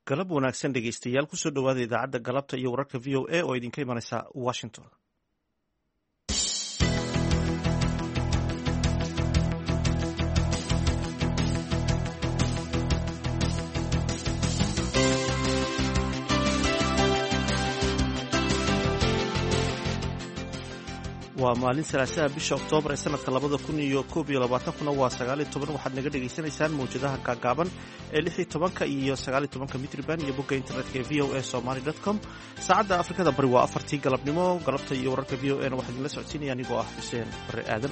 galab wanaagsan dhegeystayaal kusoo dhawaada idaacadda galabta iyo wararka v o a oo idinka imanaysa washington. waa maalin salaasaha bisha oktoobar ee sanadka 2021 waa 19 waxaad naga dhegaysanaysaan mawjadaha gaagaaban ee 16 iyo 19 mitriban iyo bogga internetka ee voasomali.com. saacadda afrikada bari waa 4tii galabnimo. galabta iyo wararka v o a na waxaa idinla socodsiinaya anigoo ah xuseen bare aadan.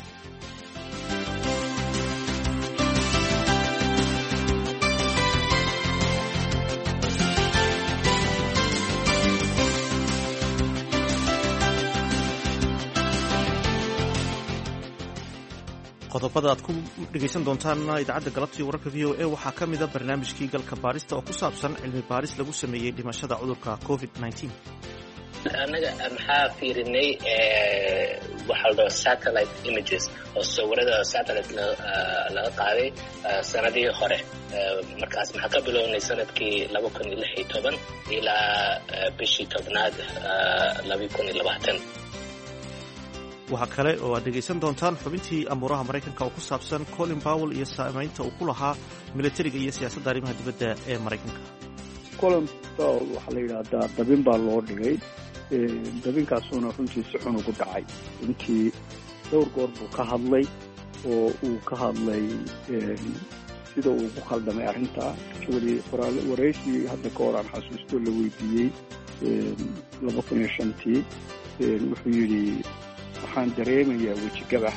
qodobada aad ku dhegaysan doontaan idaacadda galabta iyo wararka v o a waxaa ka mida barnaamijkii galka baarista oo ku saabsan cilmi baaris lagu sameeyey dhimashada cudurka covid-19. annaga maxaa fiirinay waxaa la dhaho satellite images oo sawirada satellite laga qaaday sanadii hore. markaas maxaa ka bilownay sanadkii 2016 ilaa bishii tobnaad 2020. waxaa kale oo aad dhegaysan doontaan xubintii amuuraha maraykanka oo ku saabsan colin powell iyo saamaynta uu ku lahaa militariga iyo siyaasadda arrimaha dibadda ee maraykanka. colin powell waxaa la yidhaahdaa dabin baa loo dhigay. dabinkaasuna runtii si xun ugu dhacay. runtii dhowr goor buu ka hadlay oo uu ka hadlay sida uu ku khaldamay arrintaa. waraysi hadda ka hor aan xasuusto la weydiiyey 2005tii wuxuu yidhi waxaan dareemayaa wejigabax.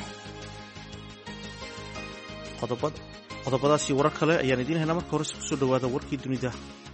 qodobadaasi warar kale ayaan idiin haynaa. marka horese kusoo dhawaada warkii dunida.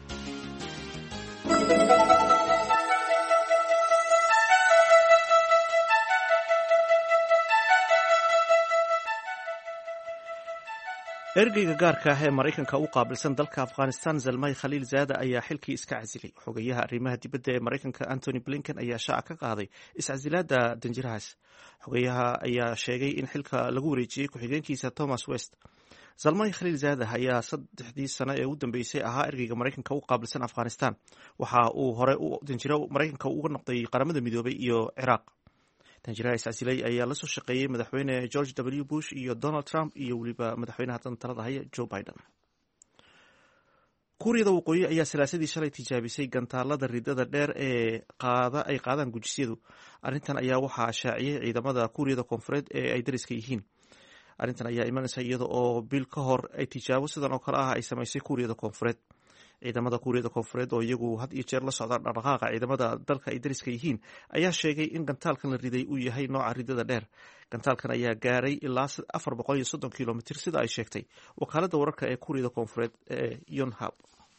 ergeyga gaarka ah ee maraykanka u qaabilsan dalka afghanistan zalmay khaliil zaada ayaa xilkii iska casilay. xogayaha arrimaha dibadda ee maraykanka antony blinken ayaa shaaca ka qaaday iscasilaada danjirahaas. xogayaha ayaa sheegay in xilka lagu wareejiyey ku-xigeenkiisa thomas west. zalmay khaliil zaada ayaa 3 sano ee u dambeysay ahaa ergeyga maraykanka u qaabilsan afghanistan. waxa uu hore danjiro maraykanka uga noqday qaramada midoobay iyo ciraaq. danjiraha iscasilay ayaa la soo shaqeeyey madaxweyne george w bush iyo donald trump iyo weliba madaxweynaha dan talada haya joe biden. kuuriyada waqooyi ayaa salaasadii shalay tijaabisay gantaalada ridada dheer ee ay qaadaan gujisyadu. arrintan ayaa waxaa shaaciyey ciidamada kuuriyada koonfureed ee ay dariska yihiin. arrintan ayaa imanaysa iyada oo bil ka hor ay tijaabo sidan oo kale ah ay samaysay kuuriyada koonfureed. ciidamada kuuriyada koonfureed oo iyagu had iyo jeer la socda dhaqdhaqaaqa ciidamada dalka ay dariska yihiin ayaa sheegay in gantaalkan la riday uu yahay nooca ridada dheer. gantaalkan ayaa gaaray ilaa 430 kilomitr sida ay sheegtay wakaaladda wararka ee kuuriyada koonfureed ee yonhap.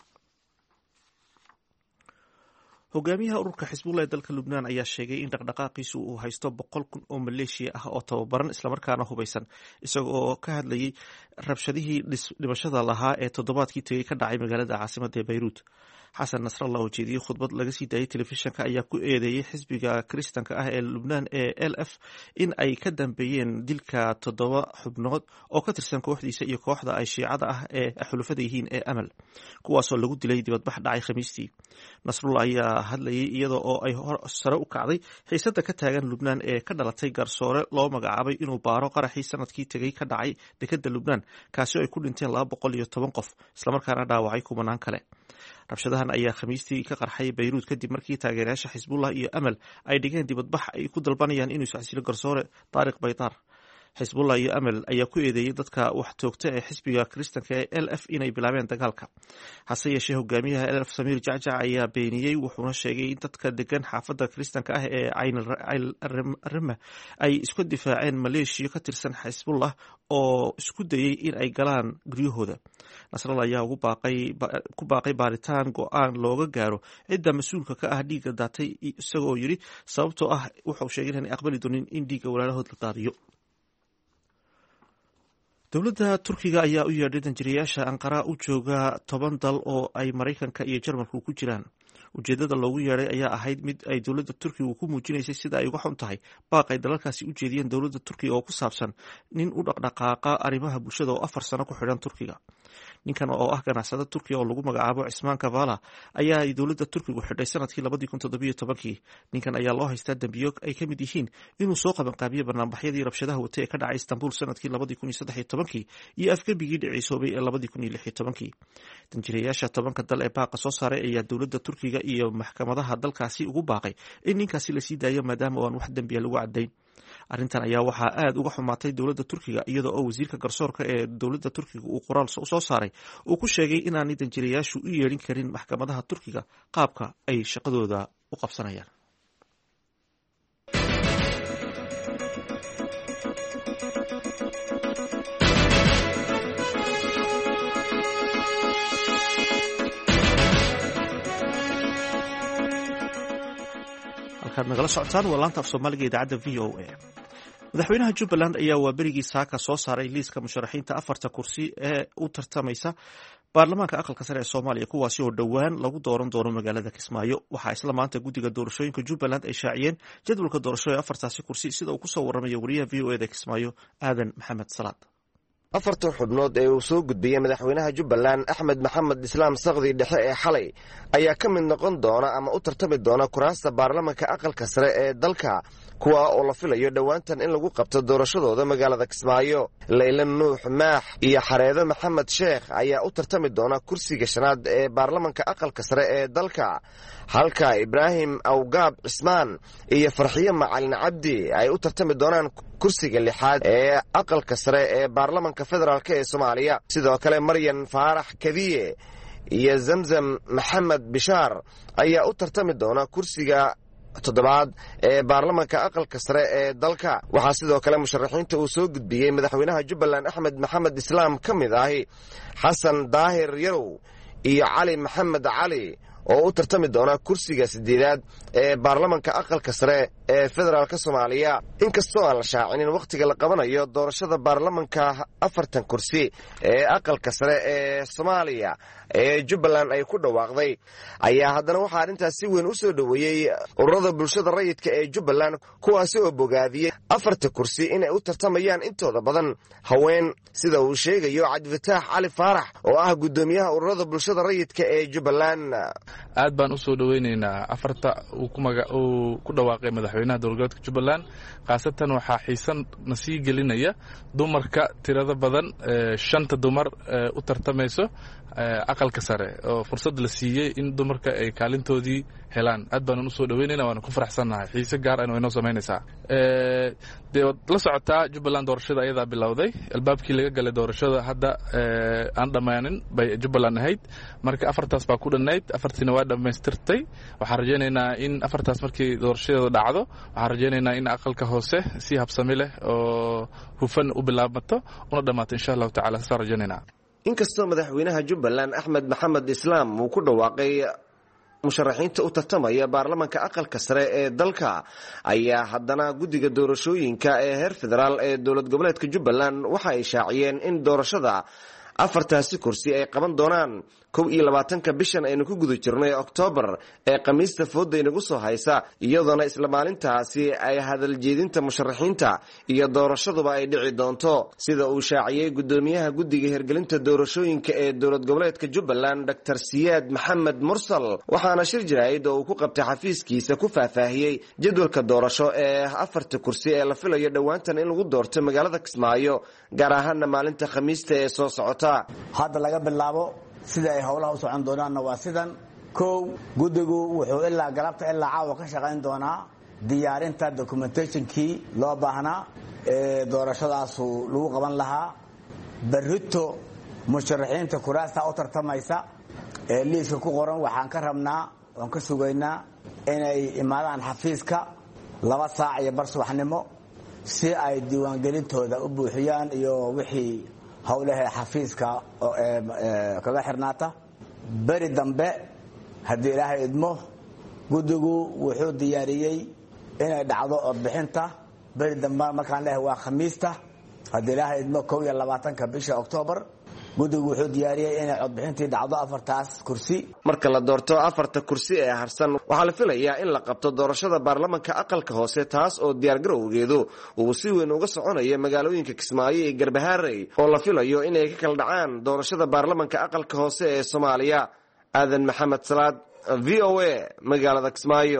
hogaamiyaha ururka xisbullah ee dalka lubnaan ayaa sheegay in dhaqdhaqaaqiisu uu haysto 100,000 oo maleeshiya ah oo tababaran islamarkaana hubeysan, isaga oo ka hadlayay rabshadihii dhimashada lahaa ee toddobaadkii tegey ka dhacay magaalada caasimadda ee bayruut. xasan nasrallah oo jeediyey khudbad laga sii daayay telefishinka ayaa ku eedeeyey xisbiga kiristanka ah ee lubnaan ee lf in ay ka dambeeyeen dilka 7 xubnood oo ka tirsan kooxdiisa iyo kooxda ay shiicada ah ee xulufada yihiin ee amal, kuwaasoo lagu dilay dibadbax dhacay khamiistii. nasrullah ayaa hadlayay iyada oo ay sare u kacday xiisada ka taagan lubnaan ee ka dhalatay garsoore loo magacaabay inuu baaro qaraxii sanadkii tegey ka dhacay dekedda lubnaan, kaasi oo ay ku dhinteen 210 qof islamarkaana dhaawacay 10 kale. rabshadahan ayaa khamiistii ka qarxay bayruut kadib markii taageerayaasha xisbullah iyo amal ay dhigeen dibadbax ay ku dalbanayaan inuu iscasilo garsoore taariq baydaar. xisbullah iyo amal ayaa ku eedeeyey dadka wax toogta ee xisbiga kiristanka ee lf inay bilaabeen dagaalka. hase yeeshee hogaamiyaha lf samiir jacjac ayaa beeniyey, wuxuuna sheegay in dadka degan xaafadda kiristanka ah ee caynrima ay isku difaaceen maleeshiya ka tirsan xisbullah oo isku dayey in ay galaan guryahooda. nasrallah ayaa ku baaqay baaritaan go-aan looga gaaro cidda mas-uulka ka ah dhiigga daatay, isagoo yidhi sababtoo ah wuxuu sheegay inaan aqbali doonin in dhiigga walaalahood la daadiyo. dowladda turkiga ayaa u yeedhay danjirayaasha anqara u jooga 10 dal oo ay maraykanka iyo jarmalku ku jiraan. ujeedada loogu yeedhay ayaa ahayd mid ay dowladda turkiga ku muujinaysay sida ay uga xun tahay baaq ay dalalkaasi u jeediyeen dowladda turkiga oo ku saabsan nin u dhaqdhaqaaqa arrimaha bulshada oo 4 sano ku xidhan turkiga. ninkan oo ah ganacsada turkiya oo lagu magacaabo cismaan kavala ayaa ay dowladda turkigu xidhay sanadkii 2017. ninkan ayaa loo haystaa dembiyo ay ka mid yihiin inuu soo qabanqaabiye banaanbaxyadii rabshadaha watay ee ka dhacay istanbul sanadkii 2013 iyo afgembigii dhiciisoobay ee 2016. danjirayaasha 10 dal ee baaqa soo saaray ayaa dowladda turkiga iyo maxkamadaha dalkaasi ugu baaqay in ninkaasi la sii daayo maadaama aan wax dembiya lagu cadayn. arrintan ayaa waxaa aad uga xumaatay dowladda turkiga iyada oo wasiirka garsoorka ee dowladda turkiga uu qoraal soo saaray uu ku sheegay inaanay danjirayaashu u yeedhin karin maxkamadaha turkiga qaabka ay shaqadooda u qabsanayaan. nagala socotaan waa laanta af soomaaliga idaacadda v o a. madaxweynaha jubbaland ayaa waa berigii saaka soo saaray liiska musharaxiinta 4 kursi ee u tartamaysa baarlamaanka aqalka sare ee soomaaliya kuwaasi oo dhowaan lagu dooran doono magaalada kismaayo. waxaa isla maanta guddiga doorashooyinka jubbaland ay shaaciyeen jadwalka doorasho ee 4taasi kursi sida uu kusoo warramaya wariyaha v o eda kismaayo aadan maxamed salaad. 4 xubnood ee uu soo gudbiyey madaxweynaha jubbaland axmed maxamed islaam sakdi dhexe ee xalay ayaa ka mid noqon doona ama u tartami doona kuraasta baarlamanka aqalka sare ee dalka kuwa oo la filayo dhowaantan in lagu qabto doorashadooda magaalada kismaayo. layla nuux maax iyo xareedo maxamed sheekh ayaa u tartami doona kursiga 5aad ee baarlamanka aqalka sare ee dalka, halka ibraahim awgaab cismaan iyo farxiyo macalin cabdi ay u tartami doonaan kursiga 6aad ee aqalka sare ee baarlamanka federaalk ee soomaaliya. sidoo kale maryan faarax kadiye iyo zamzam maxamed bishaar ayaa u tartami doona kursiga 7aad ee baarlamanka aqalka sare ee dalka. waxaa sidoo kale musharaxiinta uu soo gudbiyey madaxweynaha jubbaland axmed maxamed islaam ka mid ahi xasan daahir yarow iyo cali maxamed cali oo u tartami doona kursiga 8aad ee baarlamanka aqalka sare ee federaalka soomaaliya. inkastoo aan la shaacinin wakhtiga la qabanayo doorashada baarlamanka 4 kursi ee aqalka sare ee soomaaliya ee jubbaland ay ku dhawaaqday, ayaa haddana waxaa arrintaas si weyn u soo dhoweeyey ururada bulshada rayidka ee jubbaland, kuwaasi oo bogaadiyey 4 kursi inay u tartamayaan intooda badan haween, sida uu sheegayo cabdifataax cali faarax oo ah guddoomiyaha ururada bulshada rayidka ee jubbaland. aad baan u soo dhoweynaynaa 4 uu ku dhawaaqay madaxweynaha dowladgoboleedka jubbaland. khaasatan waxaa xiisan na sii gelinaya dumarka tirada badan 5 dumar u tartamayso aqalka sare oo fursad la siiyey in dumarka ay kaalintoodii helaan. aad baan u soo dhoweynaynaa, waana ku faraxsannahay. xiise gaar ah inoo samaynaysaa. dee la socotaa jubbaland doorashada ayadaa bilowday, albaabkii laga galay doorashada hadda aan dhammaanin bay jubbaland ahayd. marka 4taas baa ku dhannayd, 4tiina waa dhammaystirtay. waxaan rajaynaynaa in 4taas markii doorashadeeda dhacdo, waxaan rajaynaynaa in aqalka hoose si habsami leh oo hufan u bilaabmato una dhammaato insha allahu tacala. saasaan rajaynaynaa. inkastoo madaxweynaha jubbaland axmed maxamed islaam uu ku dhawaaqay musharaxiinta u tartamaya baarlamanka aqalka sare ee dalka, ayaa haddana guddiga doorashooyinka ee heer federaal ee dowlad goboleedka jubbaland waxa ay shaaciyeen in doorashada 4taasi kursi ay qaban doonaan 21 bishan aynu ku guda jirnay Oktoobar ee khamiista fooda inagu soo haysa, iyadoona isla maalintaasi ay hadal jeedinta musharaxiinta iyo doorashaduba ay dhici doonto, sida uu shaaciyey guddoomiyaha guddiga hirgelinta doorashooyinka ee dowlad goboleedka jubbaland dr siyaad maxamed mursal. waxaana shir jaraa'id oo uu ku qabtay xafiiskiisa ku faahfaahiyey jadwalka doorasho ee 4 kursi ee la filayo dhowaantan in lagu doorto magaalada kismaayo, gaar ahaana maalinta khamiista ee soo socota. hadda laga bilaabo sida ay howlaha u socon doonaanna waa sidan. 1 guddigu wuxuu ilaa galabta ilaa caawa ka shaqayn doonaa diyaarinta documentationkii loo baahnaa ee doorashadaasu lagu qaban lahaa. berrito musharaxiinta kuraasta u tartamaysa ee liiska ku qoran waxaan ka rabnaa, waan ka sugaynaa inay imaadaan xafiiska 2 saac iyo bar subaxnimo si ay diiwaangelintooda u buuxiyaan iyo wixii howlaha xafiiska kaga xirnaata. beri dambe haddii ilaahay idmo guddigu wuxuu diyaariyey inay dhacdo codbixinta beri dambe markaan leeyahay waa khamiista haddii ilaahay idmo 21 bisha Oktoobar guddigu wuxuu diyaariyey inay codbixintii dhacdo 4taas kursi. marka la doorto 4 kursi ee harsan waxaa la filayaa in la qabto doorashada baarlamaanka aqalka hoose taas oo diyaargarowgeedu uu si weyn uga soconayo magaalooyinka Kismaayo iyo Garbaharey oo la filayo inay ka kala dhacaan doorashada baarlamaanka aqalka hoose ee Soomaaliya. aadan maxamed salaad VOA magaalada Kismaayo.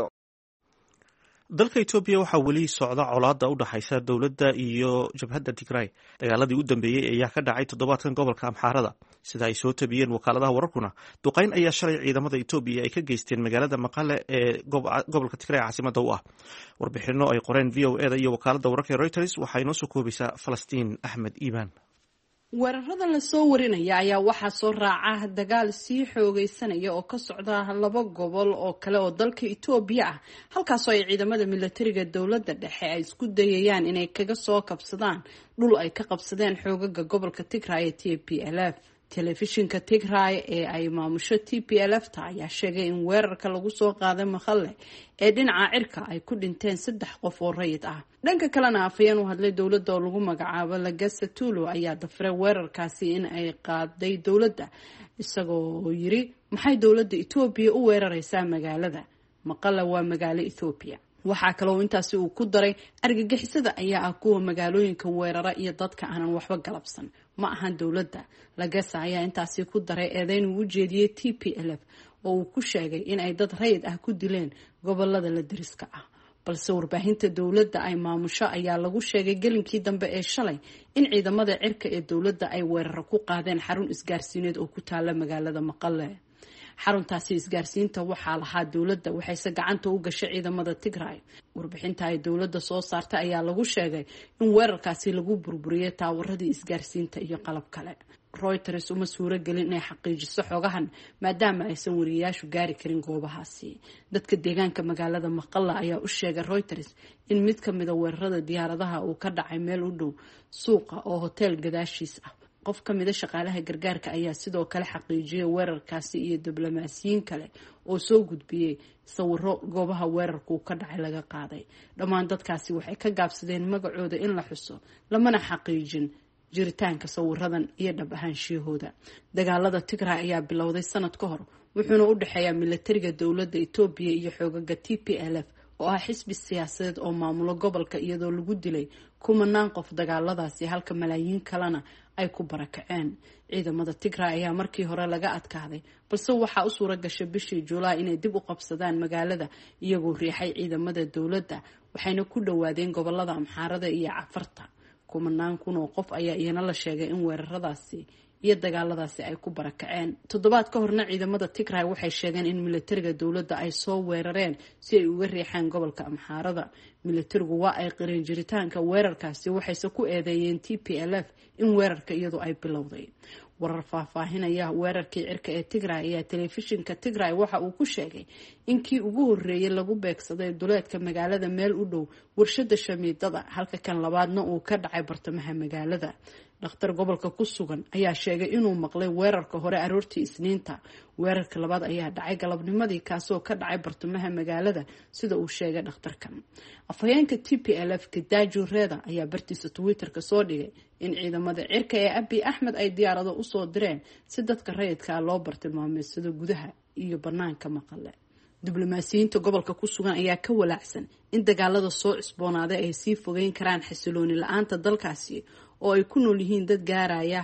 dalka Itoobiya waxaa weli socda colaada u dhaxaysa dowladda iyo jabhadda Tigray. dagaaladii u dambeeyay ayaa ka dhacay toddobaadkan gobolka Amxaarada sida ay soo tabiyeen wakaaladaha wararkuna. duqeyn ayaa shalay ciidamada Itoobiya ay ka geysteen magaalada Maqale ee gobolka Tigray caasimada u ah. warbixino ay qoreen VOA iyo wakaalada wararka Reuters waxay noo soo koobaysaa Falastiin Axmed Iimaan. weerarada la soo warinaya ayaa waxaa soo raaca dagaal sii xoogaysanaya oo ka socda 2 gobol oo kale oo dalka Itoobiya ah halkaasoo ay ciidamada militariga dowladda dhexe ay isku dayayaan inay kaga soo kabsadaan dhul ay ka qabsadeen xoogaga gobolka Tigray ee TPLF. telefishinka Tigray ee ay maamusho TPLF ta ayaa sheegay in weerarka lagu soo qaaday Maqale ee dhinaca cirka ay ku dhinteen 3 qof oo rayid ah. dhanka kalena afayeen u hadlay dowladda oo lagu magacaabo Lagasa Tulo ayaa dafray weerarkaasi in ay qaaday dowladda isagoo yiri maxay dowladda Itoobiya u weeraraysaa magaalada Maqale waa magaalo Itoobiya. waxaa kaloo intaasi uu ku daray argagixisada ayaa ah kuwa magaalooyinka weerara iyo dadka aanan waxba galabsan ma ahan dowladda. Lagasa ayaa intaasi ku daray eedayn uu u jeediyey TPLF oo uu ku sheegay in ay dad rayid ah ku dileen gobolada la deriska ah. balse warbaahinta dowladda ay maamusho ayaa lagu sheegay gelinkii dambe ee shalay in ciidamada cirka ee dowladda ay weerar ku qaadeen xarun isgaarsiineed oo ku taala magaalada Maqale. xaruntaasi isgaarsiinta waxaa lahaa dowladda waxayse gacanta u gashay ciidamada Tigray. warbixinta ay dowladda soo saartay ayaa lagu sheegay in weerarkaasi lagu burburiyay taawaradii isgaarsiinta iyo qalab kale. Reuters uma suuro gelin inay xaqiijiso xogahan maadaama aysan wariyaashu gaari karin goobahaasi. dadka deegaanka magaalada Maqale ayaa u sheegay Reuters in mid ka mid ah weerarada diyaaradaha uu ka dhacay meel u dhow suuqa oo hotel gadaashiis ah. qof ka mid ah shaqaalaha gargaarka ayaa sidoo kale xaqiijiyay weerarkaasi iyo diblomaasiyiin kale oo soo gudbiyay sawiro goobaha weerarku ka dhacay laga qaaday. dhammaan dadkaasi waxay ka gaabsadeen magacooda in la xuso lamana xaqiijin jiritaanka sawiradan iyo dhab ahaanshiyahooda. dagaalada Tigray ayaa bilowday sanad ka hor wuxuuna u dhaxeeyaa militariga dowladda Itoobiya iyo xoogaga TPLF oo ah xisbi siyaasadeed oo maamulo gobolka iyadoo lagu dilay 10 qof dagaaladaasi halka malaayiin kalena ay ku barakaceen. ciidamada Tigray ayaa markii hore laga adkaaday balse waxaa u suura gashay bishii Juulaay inay dib u qabsadaan magaalada iyagoo riixay ciidamada dowladda waxayna ku dhawaadeen gobolada Amxaarada iyo Cafarta. 10 kun oo qof ayaa iyana la sheegay in weeraradaasi iyo dagaaladaasi ay ku barakaceen. toddobaad ka horna ciidamada Tigray waxay sheegeen in militariga dowladda ay soo weerareen si ay uga riixaan gobolka Amxaarada. militarigu waa ay qireen jiritaanka weerarkaasi waxayse ku eedeeyeen TPLF in weerarka iyadu ay bilowday. warar faahfaahinaya weerarkii cirka ee Tigray ayaa telefishinka Tigray waxa uu ku sheegay in kii ugu horeeyay lagu beegsaday duleedka magaalada meel u dhow warshada shamiidada halka kan labaadna uu ka dhacay bartamaha magaalada. dhakhtar gobolka ku sugan ayaa sheegay inuu maqlay weerarka hore aroortii Isniinta. weerarka labaad ayaa dhacay galabnimadii kaasoo ka dhacay bartamaha magaalada sida uu sheegay dhakhtarkan. afhayeenka TPLF Getachew Reda ayaa bartiisa Twitter-ka soo dhigay in ciidamada cirka ee Abiy Ahmed ay diyaarado u soo direen si dadka rayidka loo bartilmaameedsado gudaha iyo banaanka Maqale. diblomaasiyiinta gobolka ku sugan ayaa ka walaacsan in dagaalada soo cusboonaaday ay sii fogeyn karaan xasilooni la'aanta dalkaasi oo ay ku nool yihiin dad gaaraya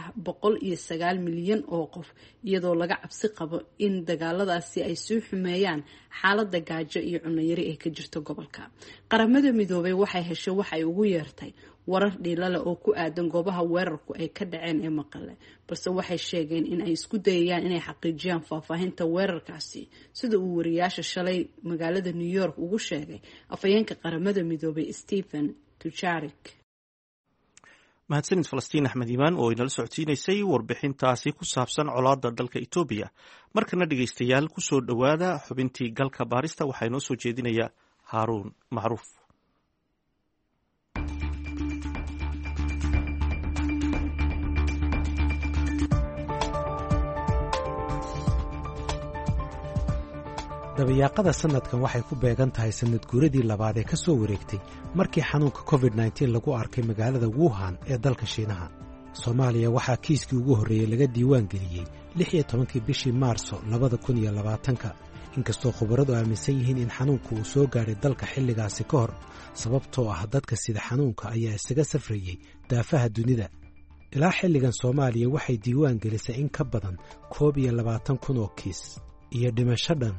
109 milyan oo qof iyadoo laga cabsi qabo in dagaaladaasi ay sii xumeeyaan xaaladda gaajo iyo cunno yari ee ka jirta gobolka. qaramada midoobay waxay heshay wax ay ugu yeertay warar dhiilale oo ku aadan goobaha weerarku ay ka dhaceen ee Maqale balse waxay sheegeen in ay isku dayayaan inay xaqiijiyaan faahfaahinta weerarkaasi sida uu wariyaasha shalay magaalada New York ugu sheegay afhayeenka qaramada midoobay Stephen Dujarric. mahadsanid Falastiin Axmed Iimaan oo inala socodsiinaysay warbixintaasi ku saabsan colaadda dalka Itoobiya. markana dhegaystayaal ku soo dhowaada xubintii galka baarista waxaa inoo soo jeedinaya Haaruun Macruuf. dabayaaqada sanadkan waxay ku beegan tahay sanad guuradii labaad ee ka soo wareegtay markii xanuunka COVID-19 lagu arkay magaalada Wuhan ee dalka Shiinaha. soomaaliya waxaa kiiskii ugu horreeyey laga diiwaan geliyey 16 bishii maarso 2020 inkastoo khubaradu aaminsan yihiin in xanuunku uu soo gaadhay dalka xilligaasi ka hor sababtoo ah dadka sida xanuunka ayaa isaga safrayey daafaha dunida ilaa xilligan soomaaliya waxay diiwaan gelisay in ka badan 21,000 oo kiis iyo dhimasho dhan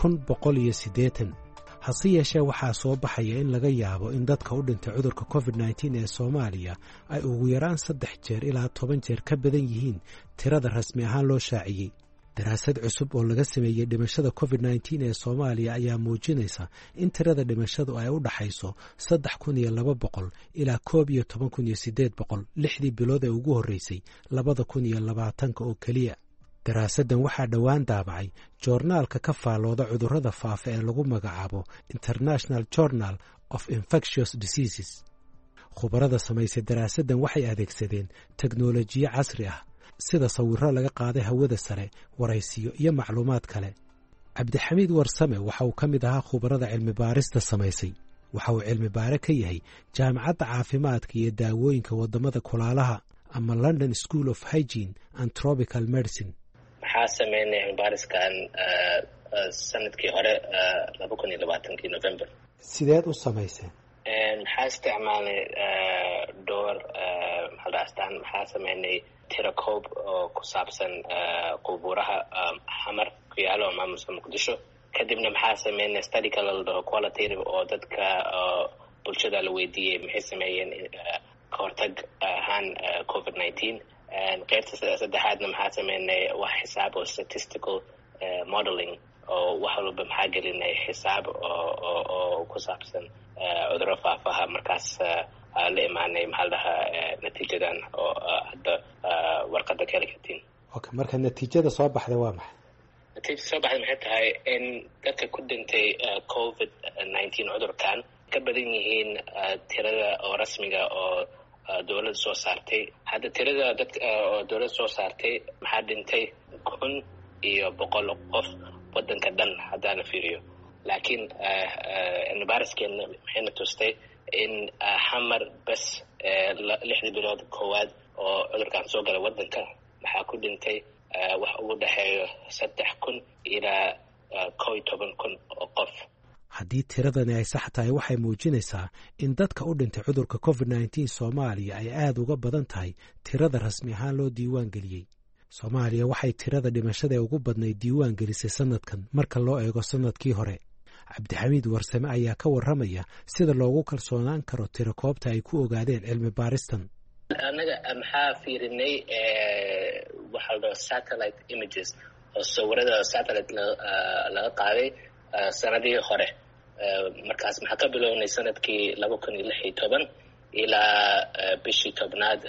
1,180 hase yeeshee waxaa soo baxaya in laga yaabo in dadka u dhintay cudurka covid-19 ee soomaaliya ay ugu yaraan 3 jeer ilaa 10 jeer ka badan yihiin tirada rasmi ahaan loo shaaciyey daraasad cusub oo laga sameeyey dhimashada covid-19 ee soomaaliya ayaa muujinaysa in tirada dhimashadu ay u dhaxayso 3,200 ilaa 11,800 lixdii bilood ee ugu horreysay 2020 oo keliya daraasaddan waxaa dhowaan daabacay joornaalka ka faallooda cudurrada faafa ee lagu magacaabo International Journal of Infectious Diseases khubarada samaysay daraasaddan waxay adeegsadeen teknolojiyo casri ah sida sawirro laga qaaday hawada sare waraysiyo iyo macluumaad kale cabdixamiid warsame waxa uu ka mid ahaa khubarada cilmi baarista samaysay waxa uu cilmi baare ka yahay jaamacadda caafimaadka iyo daawooyinka waddamada kulaalaha ama London School of Hygiene and Tropical Medicine maxaa sameynay cilmibaariskan sanadkii hore 2020 November sideed u samayseen maxaa isticmaalnay dhowr maxaa sameynay tirakoob oo ku saabsan qubuuraha xamar ku yaalo maamulka muqdisho kadibna maxaa sameynay study kale la dhaho qualitative oo dadka bulshada la weydiiyey maxay sameeyeen ka hortag ahaan covid-19 qaybta saddexaadna maxaa sameynay wax xisaab oo statistical modeling oo wax walba maxaa gelinay xisaab oo ku saabsan cudurro faafaha markaas la imaanay maxaa la dhahaa natiijadan oo hadda warqadda ka heli kartiin okay marka natiijada soo baxday waa maxay natiijada soo baxday maxay tahay in dadka ku dhintay covid-19 cudurkan ka badan yihiin tirada oo rasmiga oo dowladda soo saartay hadda tirada dadka oo dowladda soo saartay maxaa dhintay 1,100 qof waddanka dhan haddaan la fiiriyo laakiin cilmibaariskeena maxayna tustay in xamar bas 6 bilood koowaad oo cudurkan soo galay waddanka maxaa ku dhintay wax ugu dhexeeyo 3,000 ilaa 11,000 oo qof haddii tiradani ay sax tahay waxay muujinaysaa in dadka u dhintay cudurka covid-19 soomaaliya ay aad uga badan tahay tirada rasmi ahaan loo diiwaan geliyey soomaaliya waxay tirada dhimashada ee ugu badnayd diiwaan gelisay sanadkan marka loo eego sanadkii hore cabdixamiid warsame ayaa ka warramaya sida loogu kalsoonaan karo tirakoobta ay ku ogaadeen cilmi baaristan annaga maxaa fiirinay waxa la dhaho satellite images oo sawirada satellite laga qaaday sanadihii hore markaas maxaa ka bilownay sanadkii 2016 ilaa bishii tobnaad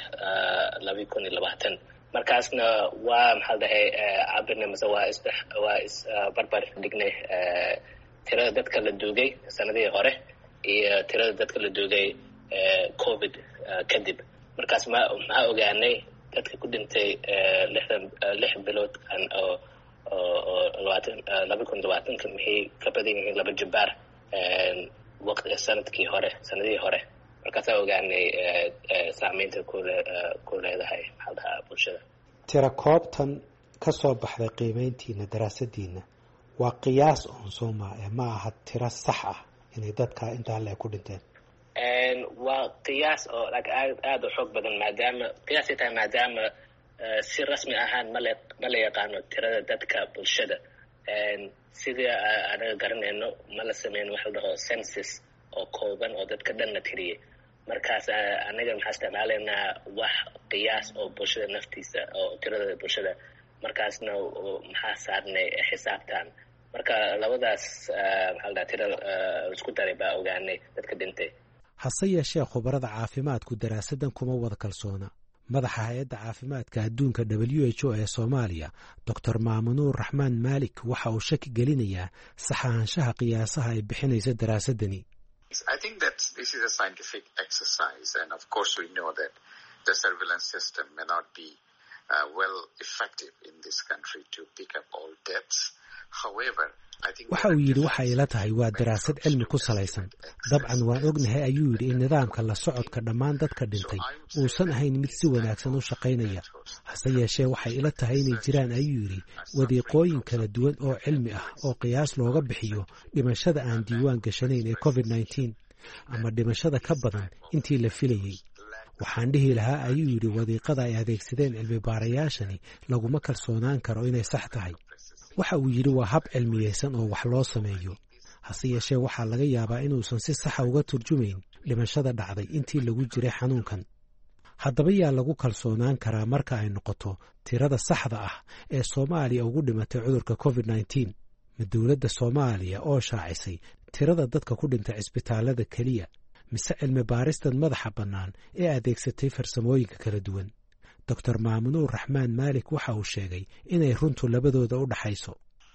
2020 markaasna waa maxaa la dhahay cabirnay mase waa isbarbar dhignay tirada dadka la duugay sanadihii hore iyo tirada dadka la duugay covid kadib markaas maxaa ogaanay dadka ku dhintay 6 bilood oo 2020 maxay ka badan yihiin 2 jibaar sanadihii hore markaasaa ogaanay saamaynta ku leedahay maxaldaha bulshada tirakoobtan ka soo baxday qiimayntiina daraasadiina waa qiyaas oon soomaa ee ma aha tiro sax ah inay dadka intaa le ku dhinteen waa qiyaas oo aad u xoog badan qiyaasay tahay maadaama si rasmi ahaan ma la yaqaano tirada dadka bulshada sidii anaga garanayno ma la sameyn waxa la dhaho census oo kooban oo dadka dhan la tiriyey markaas anaga maxaa isticmaalaynaa wax qiyaas oo bulshada naftiisa oo tirada bulshada markaasna maxaa saarnay xisaabtan marka labadaas maxaa la dhaha tira isku daray baa ogaanay dadka dhintay hase yeeshee khubarada caafimaadku daraasaddan kuma wada kalsoona madaxa hay-adda caafimaadka adduunka WHO ee Soomaaliya Dr. Maamunuur Raxmaan Maalik waxa uu shaki gelinayaa saxaanshaha qiyaasaha ay bixinayso daraasadani I think that this is a scientific exercise and of course we know that the surveillance system may not be well effective in this country to pick up all deaths. However, waxa uu yidhi waxa ila tahay waa daraasad cilmi ku salaysan. dabcan waan ognahay ayuu yidhi in nidaamka la socodka dhammaan dadka dhintay uusan ahayn mid si wanaagsan u shaqaynaya. hase yeeshee waxay ila tahay inay jiraan ayuu yidhi wadiiqooyin kala duwan oo cilmi ah oo qiyaas looga bixiyo dhimashada aan diiwaan gashanayn ee covid-19 ama dhimashada ka badan intii la filayey. waxaan dhihi lahaa ayuu yidhi wadiiqada ay adeegsadeen cilmi baarayaashani laguma kalsoonaan karo inay sax tahay. waxa uu yidhi waa hab cilmiyeysan oo wax loo sameeyo. hase yeeshee waxaa laga yaabaa inuusan si saxa uga turjumayn dhimashada dhacday intii lagu jiray xanuunkan. haddaba yaa lagu kalsoonaan karaa marka ay noqoto tirada saxda ah ee Soomaaliya ugu dhimatay cudurka covid-19? ma dowladda Soomaaliya oo shaacisay tirada dadka ku dhintay cisbitaalada keliya, mise cilmi baaristan madaxa bannaan ee adeegsatay farsamooyinka kala duwan? Dr. Maamunuur Raxmaan Maalik waxa uu sheegay inay runtu labadooda u dhaxayso.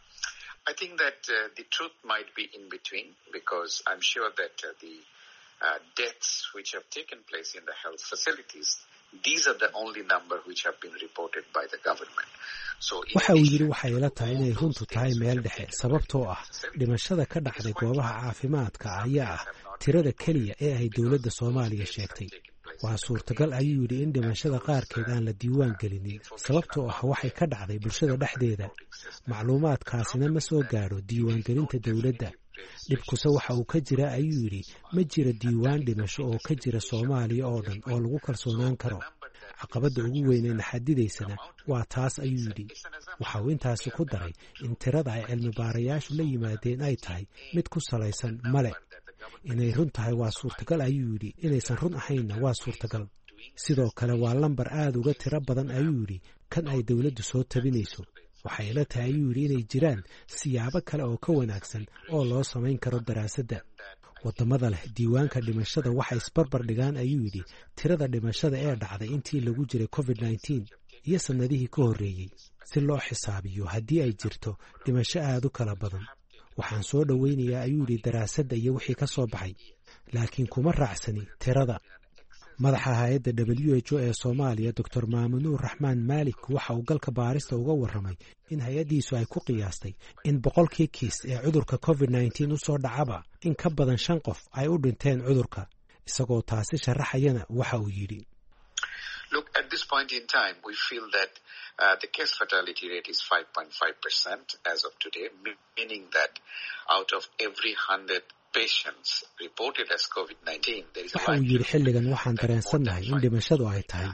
I think that the truth might be in between, because I'm sure that the deaths which have taken place in the health facilities, these are the only number which have been reported by the government. waxa uu yidhi waxay ila tahay inay runtu tahay meel dhexe, sababtoo ah dhimashada ka dhacday goobaha caafimaadka ayaa ah tirada keliya ee ay dowladda Soomaaliya sheegtay. waa suurtagal ayuu yidhi in dhimashada qaarkeed aan la diiwaan gelinin, sababtoo ah waxay ka dhacday bulshada dhexdeeda. macluumaadkaasina ma soo gaadho diiwaangelinta dowladda. dhibkuse waxa uu ka jira ayuu yidhi ma jira diiwaan dhimasho oo ka jira Soomaaliya oo dhan oo lagu kalsoonaan karo. caqabadda ugu weyn ee naxadidaysana waa taas ayuu yidhi. waxa uu intaasi ku daray in tirada ay cilmi baarayaashu la yimaadeen ay tahay mid ku salaysan male. inay run tahay waa suurtagal ayuu yidhi, inaysan run ahaynna waa suurtagal. sidoo kale waa lambar aad uga tiro badan ayuu yidhi kan ay dowladdu soo tabinayso. waxay ila tahay ayuu yidhi inay jiraan siyaabo kale oo ka wanaagsan oo loo samayn karo daraasadda. waddamada leh diiwaanka dhimashada waxay isbarbar dhigaan ayuu yidhi tirada dhimashada ee dhacday intii lagu jiray covid-19 iyo sannadihii ka horreeyey si loo xisaabiyo haddii ay jirto dhimasho aad u kala badan. waxaan soo dhowaynayaa ayuu yidhi daraasadda iyo wixii ka soo baxay, laakiin kuma raacsani tirada. madaxa hay'adda WHO ee Soomaaliya Dr. Maamunuur Raxmaan Maalik waxa uu galka baarista uga warramay in hay'addiisu ay ku qiyaastay in 100kii kiis ee cudurka covid-19 u soo dhacaba in ka badan 5 qof ay u dhinteen cudurka. isagoo taasi sharaxayana waxa uu yidhi Look, at this point in time, we feel that the case fatality rate is 5.5% as of today, meaning that out of every 100 patients reported as COVID-19, there is a waxa uu yidhi xilligan waxaan dareensannahay in dhimashadu ay tahay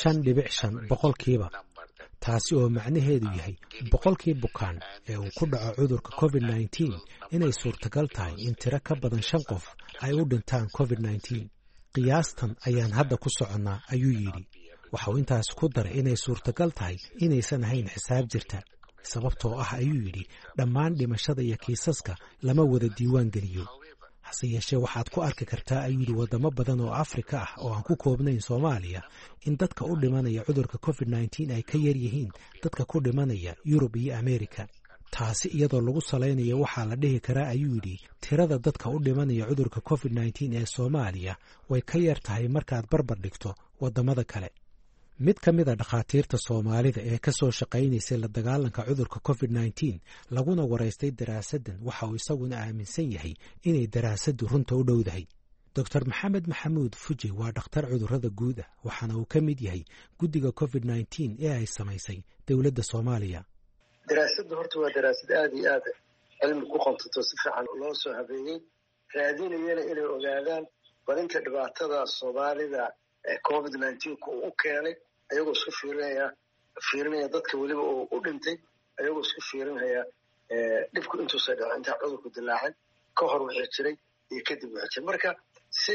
5.5 boqolkiiba. taasi oo macnaheedu yahay boqolkii bukaan ee uu ku dhaco cudurka covid-19 inay suurtagal tahay in tiro ka badan 5 qof ay u dhintaan covid-19. qiyaastan ayaan hadda ku soconnaa ayuu yidhi. waxa uu intaas ku daray inay suurtagal tahay inaysan ahayn xisaab jirta, sababtoo ah ayuu yidhi dhammaan dhimashada iyo kiisaska lama wada diiwaan geliyo. hase yeeshee waxaad ku arki kartaa ayuu yidhi waddamo badan oo Afrika ah oo aan ku koobnayn Soomaaliya in dadka u dhimanaya cudurka covid-19 ay ka yar yihiin dadka ku dhimanaya Yurub iyo Ameerika. taasi iyadoo lagu salaynayo waxaa la dhihi karaa ayuu yidhi tirada dadka u dhimanaya cudurka covid-19 ee Soomaaliya way ka yar tahay markaad barbar dhigto waddamada kale. mid ka mid a dhakhaatiirta Soomaalida ee ka soo shaqaynaysay la dagaalanka cudurka covid-19 laguna waraystay daraasaddan waxa uu isaguna aaminsan yahay inay daraasaddu runta u dhowdahay. Dr. Maxamed Maxamuud Fuji waa dhakhtar cudurrada guud ah, waxaana uu ka mid yahay guddiga covid-19 ee ay samaysay dowladda Soomaaliya. daraasaddu horta waa daraasad aad iyo aad cilmi ku qontato, si fiican loo soo habeeyey, raadinayana inay ogaadaan barinta dhibaatada Soomaalida ee covid-19 uu keenay, ayagoo isku fiirinaya dadka weliba u dhintay, ayagoo isku fiirinaya dhibku intuusa dhaco intaa cudurku dilaacin ka hor wixii jiray iyo kadib wixii jiray. marka si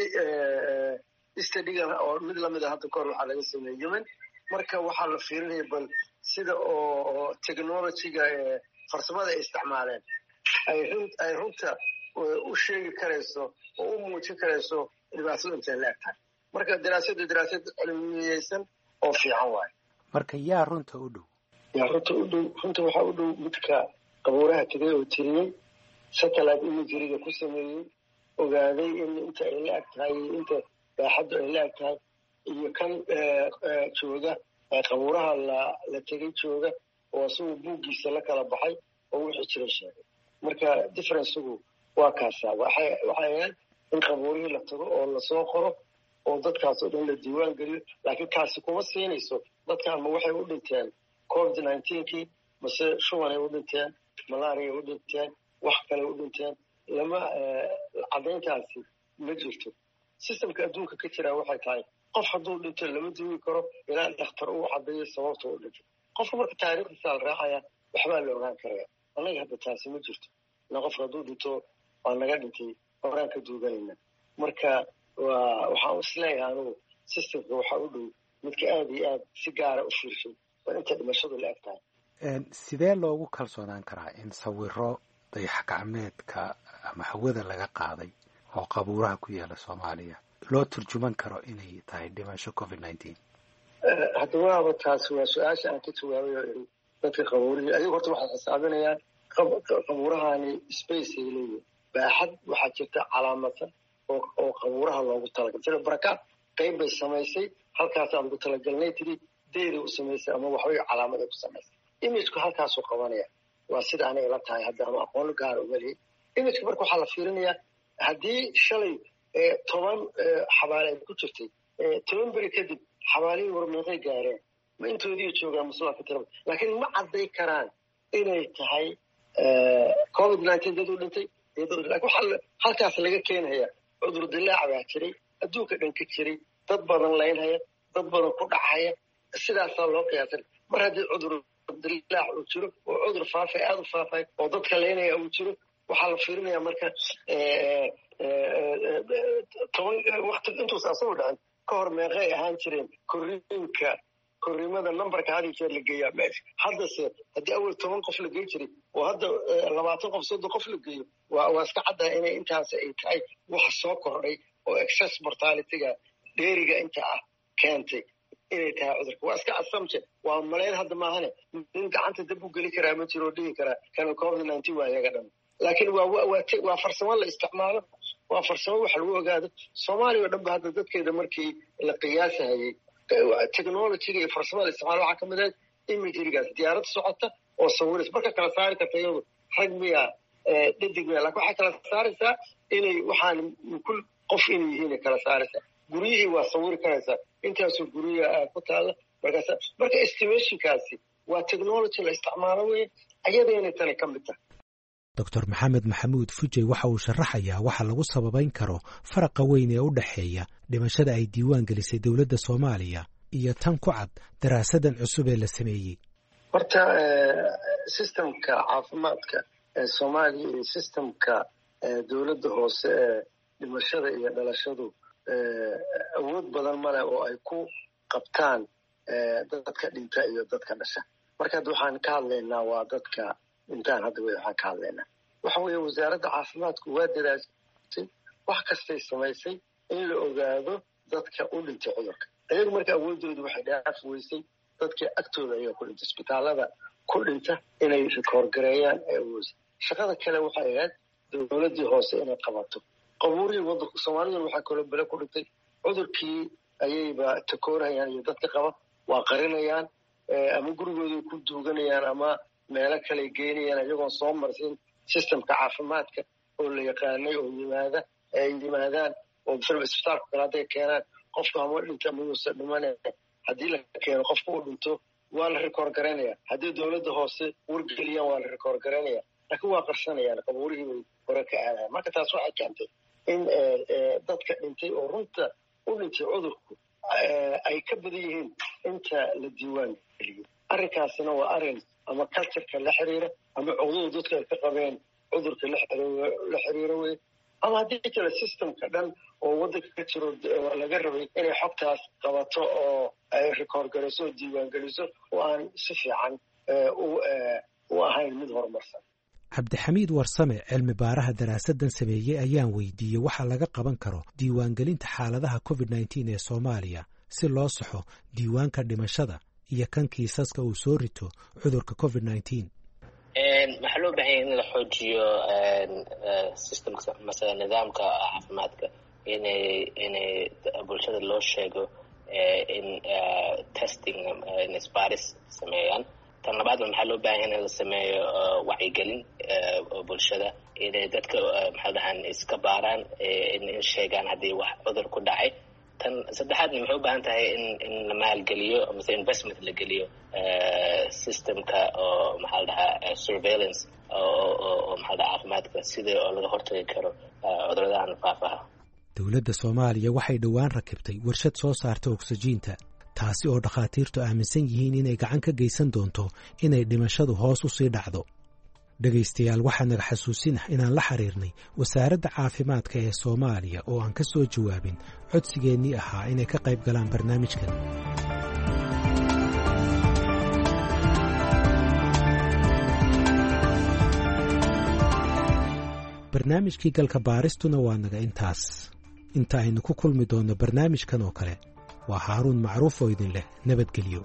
studiga oo mid lamid ah hadda ka hor waxaa laga sameeyey Yemen. marka waxaa la fiirinaya bal sida oo technology-ga farsamada ay isticmaaleen ay runta u sheegi karayso oo u muujin karayso dhibaatada intay leegtahay. marka daraasad cilmiyeysan oo fiican waaye. marka yaa runta u dhow? runta waxaa u dhow midka qabuuraha tegay oo tiriyey, satellite imagery-ga ku sameeyey, ogaaday in inta ay la eg tahay inta baaxaddu ay la eg tahay, iyo kan jooga qabuuraha la tegay jooga oo isagu buuggiisa la kala baxay oo wixii jira sheegay. marka differencegu waa kaasaa waxay ahayd in qabuurihii la tago oo lasoo qoro oo dadkaas oo dhan la diiwaan geliyo laakiin kaasi kuma siinayso dadkaan ma waxay u dhinteen COVID-19kii mase shubanay u dhinteen malaria u dhinteen wax kale u dhinteen lama caddayntaasi ma jirto systemka adduunka ka jiraa waxay tahay qof hadduu dhinto lama diiwi karo ilaa dhakhtar uu caddeeyo sababta u dhintay qofka marka taariikhdiisa la raacaya waxbaa la ogaan karaya annaga hadda taasi ma jirto ila qofka hadduu dhinto waa naga dhintay horaan ka duuganayna marka waxaan isleeyahay anugu systemka waxaa u dhow midka aada iyo aad si gaara u fiirshay waa inta dhimashadu la eg tahay sidee loogu kalsoonaan karaa in sawiro dayax gacmeedka ama hawada laga qaaday oo qabuuraha ku yaala soomaaliya loo turjuman karo inay tahay dhimasho COVID-19? haddaba taasi waa su-aasha aan ka jawaabay oo iri dadka qabuurihii ayagu horta waxay xisaabinayaan qabuurahani space ay leeyihin baaxad waxaa jirta calaamadsan oo qabuuraha loogu talagalay sida barakaad qayb bay samaysay halkaasaa lagu talagalnay tiri deeday u samaysay ama waxbay calaamaday ku samaysay imageku halkaasuu qabanaya waa sida anay ila tahay hadda ama aqoon gaara umalihi imageka marka waxaa la fiirinayaa haddii shalay 10 xabaale ay ku jirtay 10 beri kadib xabaalihii warmeeqay gaareen ma intoodii joogaan maslaa ka tiraba laakiin ma cadday karaan inay tahay COVID-19 dad u dhintay laakiin waxaa halkaas laga keenaya cudur dilaac baa jiray adduunka dhan ka jiray dad badan laynhaya dad badan ku dhacaya sidaasaa loo qiyaasay mar haddii cudur dilaac uu jiro oo cudur faafay aada u faafay oo dadka laynaya uu jiro waxaa la fiirinaya marka waqti intuusa asagoo dhacin ka hor meeqay ahaan jireen korriimada numberka had iyo jeer la geeyaa meesha haddase haddii awal 10 qof la gey jiray oo hadda 20 qof 30 qof la geeyo waa iska caddahay inay intaas ay tahay waxa soo kordhay oo excess mortalityga dheeriga inta ah keentay inay tahay cudurka waa iska assumption waa malayn hadda maahane nin gacanta dab u geli karaa ma jiro dhihi karaa kan COVID-19 waa iyaga dhan laakiin waa farsamo la isticmaalo waa farsamo wax lagu ogaado soomaaliya oo dhan ba hadda dadkeeda markii la qiyaasahayay technologyga iyo farsamada isticmaalo waxaa ka mid ah imagerygaas diyaaradda socota oo sawiris marka kala saari karta iyadu rag miya dhadig miya laakiin waxay kala saaraysaa inay waxaan kul qof inay yihiin kala saaraysaa guryihii waa sawiri karaysaa intaasoo guryaha ku taala marka estimationkaasi waa technology la isticmaalo wey ayadeena tani ka mid tahay doctor maxamed maxamuud fujey waxa uu sharaxayaa waxa lagu sababayn karo faraqa weyn ee u dhexeeya dhimashada ay diiwaan gelisay dowladda Soomaaliya iyo tan ku cad daraasadan cusub ee la sameeyay. Horta systemka caafimaadka ee Soomaaliya iyo systemka dowladda hoose ee dhimashada iyo dhalashadu awood badan ma leh oo ay ku qabtaan dadka dhinta iyo dadka dhasha. Marka waxaan ka hadlaynaa waa dadka intaan hadda waxaan ka hadlaynaa waxa weeye wasaaradda caafimaadku waa daraasay wax kastay samaysay in la ogaado dadka u dhintay cudurka ayagu marka awoodoodu waxay dhaaf weysay dadka agtooda ayaa ku dhintay isbitaalada ku dhinta inay rikoor gareeyaan shaqada kale waxay ahayd dowladdii hoose inay qabato qabuurihii waddanka Soomaaliya waxaa kaloo bale ku dhintay cudurkii ayayba takoorayaan iyo dadka qaba waa qarinayaan ama gurigooda ku duuganayaan ama meelo kale geynayaan iyagoon soo marsin systemka caafimaadka oo la yaqaanay oo yimaadaan oo isbitaalka kale hadday keenaan qofka ama dhinta mayuusan dhimanaya haddii la keeno qofka u dhinto waa la rikoor garaynaya haddii dowladda hoose wargeliyaan waa la rikoor garaynaya laakiin waa qarsanayaan qabuurihii bay hore ka aadayan marka taas waxay keentay in dadka dhintay oo runta u dhintay cudurku ay ka badan yihiin inta la diiwaan geliyey arrinkaasina waa arrin ama cultureka la xiriira ama cudurada dadka ay ka qabeen cudurka la xiriiro wey ama haddii kale systemka dhan oo waddanka ka jiro laga rabay inay xogtaas qabato oo ay rikoor garayso oo diiwaan geliso oo aan si fiican u ahayn mid horumarsan. cabdixamiid warsame cilmi baaraha daraasadan sameeyey ayaan weydiiyey waxa laga qaban karo diiwaangelinta xaaladaha COVID-19 ee Soomaaliya si loo saxo diiwaanka dhimashada iyo kan kiisaska uu soo rito cudurka COVID-19. waxaa loo baahan yahay in la xoojiyo systemka masala nidaamka caafimaadka inay bulshada loo sheego in testing in isbaaris sameeyaan tan labaadna waxaa loo baahan yahay in la sameeyo wacyigelin bulshada inay dadka maxaa dhahaan iska baaraan in sheegaan haddii wax cudur ku dhacay. tan saddexaadna waxay u baahan tahay in la maalgeliyo amase investment la geliyo systemka oo maxaa dhahaa surveillance oo maxaa dhahaa caafimaadka sidii oo laga hortagi karo cuduradahan faafaha. dowladda Soomaaliya waxay dhowaan rakibtay warshad soo saarta oksijiinta, taasi oo dhakhaatiirtu aaminsan yihiin inay gacan ka geysan doonto inay dhimashadu hoos u sii dhacdo. dhegaystayaal, waxaa naga xasuusinah inaan la xiriirnay wasaaradda caafimaadka ee Soomaaliya oo aan ka soo jawaabin codsigeennii ahaa inay ka qayb galaan barnaamijkan. barnaamijkii galka baaristuna waa naga intaas. inta aynu ku kulmi doonno barnaamijkan oo kale, waa Haaruun Macruuf oo idin leh nabadgelyo.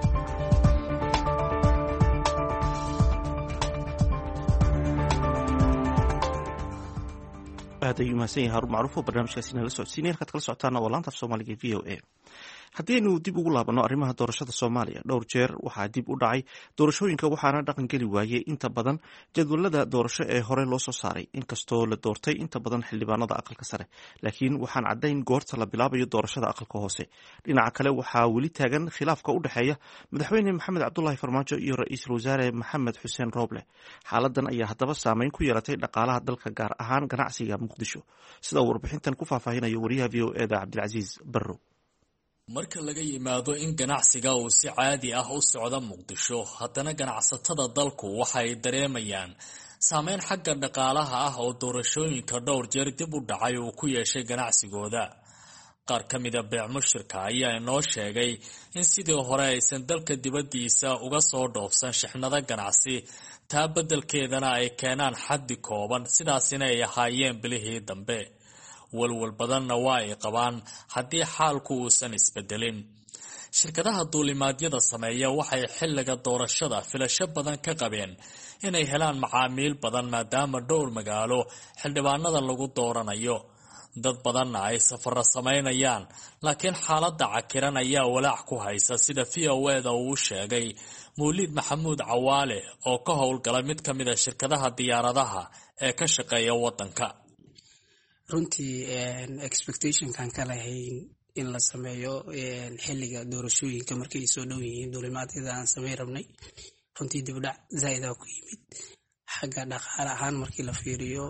aad ayuu mahadsan yahay Haaruun Macruuf oo barnaamijkaasi nala socodsiinaya. halkaad kala socotaana waa laanta af Soomaaliga v o a. haddii aynu dib ugu laabanno arrimaha doorashada Soomaaliya, dhowr jeer waxaa dib u dhacay doorashooyinka waxaana dhaqan geli waayey inta badan jadwalada doorasho ee hore loo soo saaray, inkastoo la doortay inta badan xildhibaanada aqalka sare, laakiin waxaan caddayn goorta la bilaabayo doorashada aqalka hoose. dhinaca kale waxaa weli taagan khilaafka u dhexeeya madaxweyne maxamed cabdulaahi farmaajo iyo ra-iisul wasaare maxamed xuseen rooble. xaaladan ayaa haddaba saameyn ku yeelatay dhaqaalaha dalka, gaar ahaan ganacsiga muqdisho, sida uu warbixintan ku faahfaahinayo wariyaha v o eda cabdilcasiis barrow. marka laga yimaado in ganacsiga uu si caadi ah u socdo Muqdisho, haddana ganacsatada dalku waxay dareemayaan saameyn xagga dhaqaalaha ah oo doorashooyinka dhowr jeer dib u dhacay uu ku yeeshay ganacsigooda. qaar ka mid ah beec-mushirka ayaa inoo sheegay in sidii hore aysan dalka dibaddiisa uga soo dhoofsan shixnado ganacsi, taa beddelkeedana ay keenaan xaddi kooban, sidaasina ay ahaayeen bilihii dambe. walwal badanna waa ay qabaan haddii xaalku uusan isbedelin. shirkadaha duulimaadyada sameeya waxay xilliga doorashada filasho badan ka qabeen inay helaan macaamiil badan maadaama dhowr magaalo xildhibaanada lagu dooranayo. dad badanna ay safaro samaynayaan, laakiin xaaladda cakiran ayaa walaac ku haysa, sida VOA-da uu sheegay Mawlid Maxamuud Cawaale oo ka howlgala mid ka mid a shirkadaha diyaaradaha ee ka shaqeeya waddanka. runtii expectationkan ka lahayn in la sameeyo xilliga doorashooyinka markay soo dhow yihiin duulimaadyada aan sameyn rabnay, runtii dibdhac zaa'ida ku yimid. xagga dhaqaale ahaan markii la fiiriyo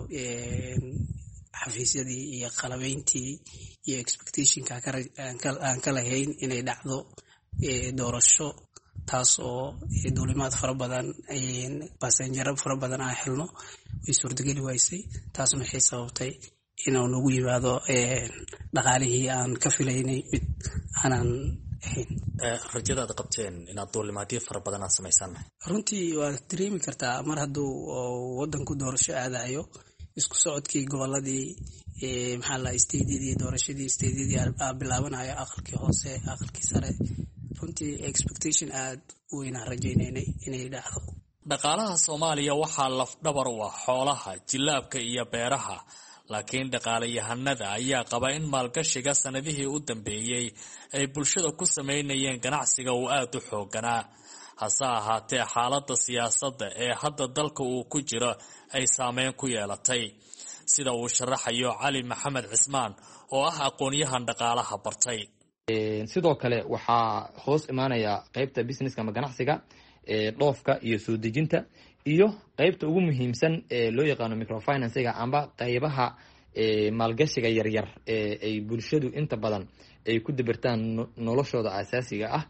xafiisyadii iyo qalabeyntii iyo expectationka aan ka lahayn inay dhacdo doorasho, taas oo duulimaad fara badan basenjaro fara badan aan helno way suurtageli waysay. taasna waxay sababtay inuu nagu yimaado dhaqaalihii aan ka filaynay mid aanan ahayn. rajadaad qabteen inaad duulimaadyo fara badan aad samaysaan, runtii waad dareemi kartaa mar hadduu wadanku doorasho aadayo, isku socodkii goboladii maxaa la steedyadii doorashadii steedyadii bilaabanayo aqalkii hoose aqalkii sare, runtii expectation aad u weynaan rajaynaynay inay dhacdo. dhaqaalaha Soomaaliya waxaa lafdhabar u ah xoolaha, jilaabka iyo beeraha, laakiin dhaqaalayahanada ayaa qaba in maalgashiga sanadihii u dambeeyey ay bulshada ku sameynayeen ganacsiga uu aad u xooganaa. hase ahaatee xaaladda siyaasadda ee hadda dalka uu ku jiro ay saameyn ku yeelatay, sida uu sharaxayo Cali Maxamed Cismaan oo ah aqoon-yahan dhaqaalaha bartay. sidoo kale waxaa hoos imaanaya qaybta businesska ama ganacsiga, dhoofka iyo soo dejinta, iyo qaybta ugu muhiimsan ee loo yaqaano microfinance-ga amba qaybaha maalgashiga yaryar ee ay bulshadu inta badan ay ku dabirtaan noloshooda asaasiga ah.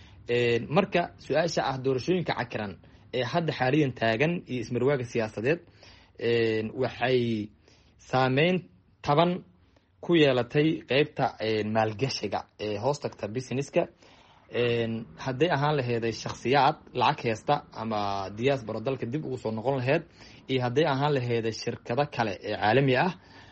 marka su-aasha ah doorashooyinka cakiran ee hadda xaaliyan taagan iyo ismarwaaga siyaasadeed waxay saameyn taban ku yeelatay qaybta maalgashiga ee hoos tagta businesska. hadday ahaan laheeday shakhsiyaad lacag haysta ama diaspora dalka dib ugu soo noqon laheyd, iyo hadday ahaan laheeday shirkado kale ee caalami ah,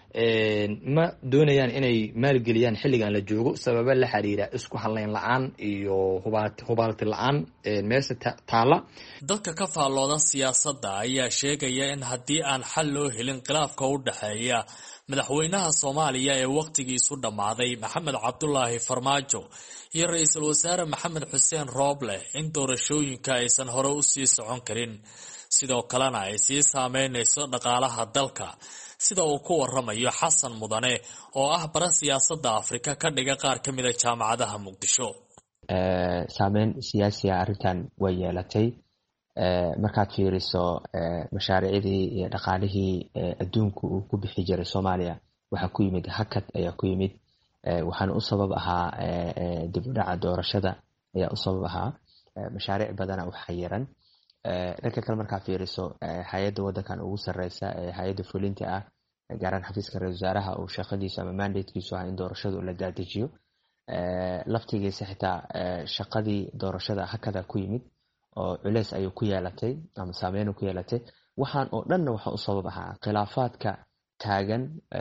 ma doonayaan inay maalgeliyaan xilligan la joogo sababa la xiriira isku halayn la-aan iyo hubaalti la-aan meesha taala. dadka ka faallooda siyaasadda ayaa sheegaya in haddii aan xal loo helin khilaafka u dhexeeya madaxweynaha Soomaaliya ee waqtigiisu dhammaaday Maxamed Cabdulaahi Farmaajo iyo ra-iisul wasaare Maxamed Xuseen Rooble in doorashooyinka aysan hore u sii socon karin. sidoo kalena ay sii saameynayso dhaqaalaha dalka, sida uu ku waramayo xasan mudane oo ah bara siyaasadda Afrika ka dhiga qaar ka mid ah jaamacadaha Muqdisho. Saameyn siyaasi ah arrintan way yeelatay markaad fiiriso mashaariicdii iyo dhaqaalihii adduunku uu ku bixi jiray Soomaaliya waxa ku yimid hakad ayaa ku yimid, waxaana u sabab ahaa dib u dhaca doorashada ayaa u sabab ahaa, mashaariic badana u xayiran. dhanka kale markaa fiiriso hay-adda wadankan ugu sareysa ee hay-adda fulinta ah gaaraan xafiiska ra-iisul wasaaraha uu shaqadiisu ama mandatekiisu ah in doorashadu la daadajiyo, laftigiisa xitaa shaqadii doorashada hakada ku yimid oo culeys ayuu ku yeelatay ama saameyn ku yeelatay. waxaan oo dhanna waxa u sabab ahaa khilaafaadka taagan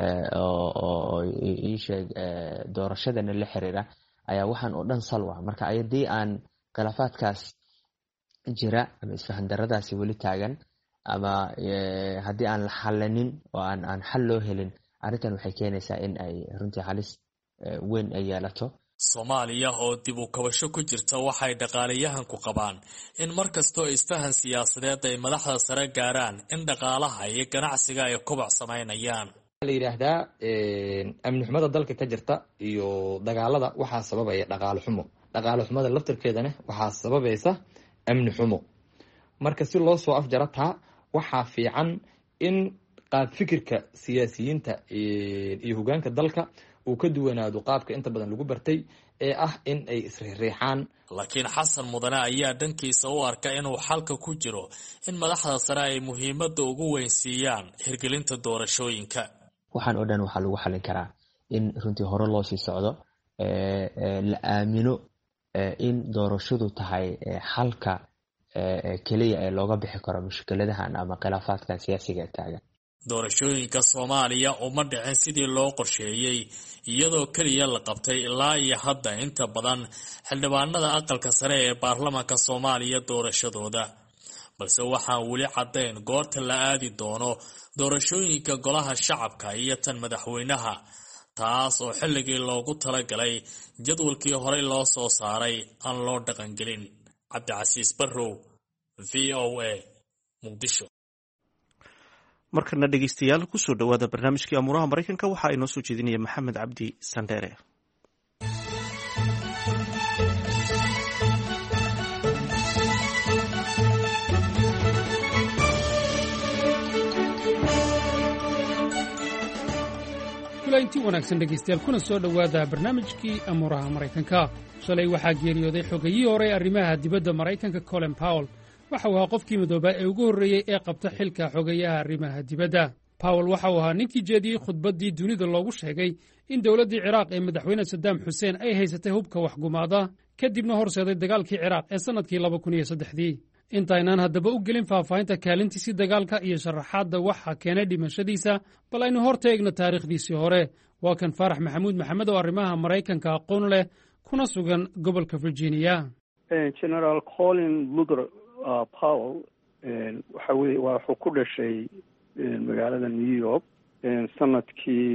oo iisheeg doorashadana la xiriira ayaa waxaan oo dhan salwa. marka ayadii aan khilaafaadkaas jira ama isfahan daradaasi weli taagan ama haddii aan la xalanin oo aan xal loo helin, arrintan waxay keenaysaa in ay runtii halis weyn ay yeelato. Soomaaliya oo dib u kabasho ku jirta waxay dhaqaalayahanku qabaan in markastoo isfahan siyaasadeed ay madaxda sare gaaraan in dhaqaalaha iyo ganacsiga ay koboc samaynayaan. la yiraahdaa amni xumada dalka ka jirta iyo dagaalada waxaa sababaya dhaqaale xumo. dhaqaale xumada laftirkeedana waxaa sababaysa amni xumo. marka si loo soo afjaro taa waxaa fiican in qaab fikirka siyaasiyiinta iyo hogaanka dalka uu ka duwanaado qaabka inta badan lagu bartay ee ah in ay isriixaan. laakiin xasan mudane ayaa dhankiisa u arka inuu xalka ku jiro in madaxda sare ay muhiimadda ugu weyn siiyaan hirgelinta doorashooyinka. waxaan oo dhan waxaa lagu xalin karaa in runtii hore loo sii socdo, la aamino in doorashadu tahay xalka keliya ee looga bixi karo mushkiladahan ama khilaafaadkan siyaasiga ee taagan. doorashooyinka Soomaaliya uma dhicin sidii loo qorsheeyay, iyadoo kaliya la qabtay ilaa iyo hadda inta badan xildhibaanada aqalka sare ee baarlamaanka Soomaaliya doorashadooda, balse waxaan weli caddayn goorta la aadi doono doorashooyinka golaha shacabka iyo tan madaxweynaha, taas oo xilligii loogu talagalay jadwalkii horey loo soo saaray aan loo dhaqangelin. Cabdicasiis Barrow, VOA, Muqdisho. markana dhegeystayaal kusoo dhawaada barnaamijkii amuuraha maraykanka waxaa inoo soo jeedinaya maxamed cabdi sandheere. kulanti wanaagsan dhegaystayaal kuna soo dhowaada barnaamijkii amuuraha maraykanka. shalay waxaa geeriyooday xogayihii hore arrimaha dibadda maraykanka Colin Powell. waxa uu ahaa qofkii midoobaa ee ugu horreeyey ee qabta xilka xogayaha arrimaha dibadda. Powell waxa uu ahaa ninkii jeediyey khudbaddii dunida loogu sheegay in dowladdii Ciraaq ee madaxweyne Saddam Xuseen ay haysatay hubka waxgumaada kadibna horseeday dagaalkii Ciraaq ee sannadkii 2003. intaynaan haddaba u gelin faahfaahinta kaalintiisii dagaalka iyo sharaxaadda waxa keenay dhimashadiisa, bal aynu horta eegno taariikhdiisii hore. waa kan Faarax Maxamuud Maxamed oo arrimaha Maraykanka aqoon leh kuna sugan gobolka Virginia. General Colin Luther Powell wuxuu ku dhashay magaalada New York sanadkii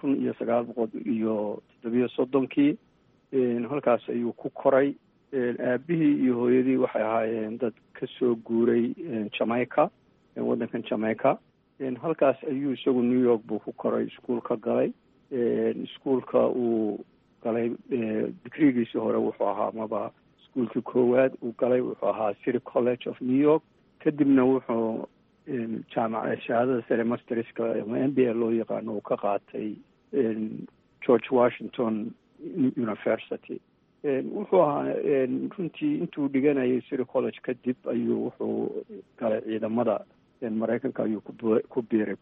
1937. halkaas ayuu ku koray. aabihii iyo hooyadii waxay ahaayeen dad ka soo guuray Jamaica, waddankan Jamaica. halkaas ayuu isagu New York buu ku koray, iskuulka galay. iskuulka uu galay digrigiisii hore wuxuu ahaa maba iskuulkii koowaad uu galay wuxuu ahaa City College of New York. kadibna wuxuu shahaadada sare masterska ama MBA loo yaqaano uu ka qaatay George Washington University. wuxuu ahaa runtii intuu dhiganayay City College kadib ayuu wuxuu galay ciidamada Maraykanka ayuu ku biiray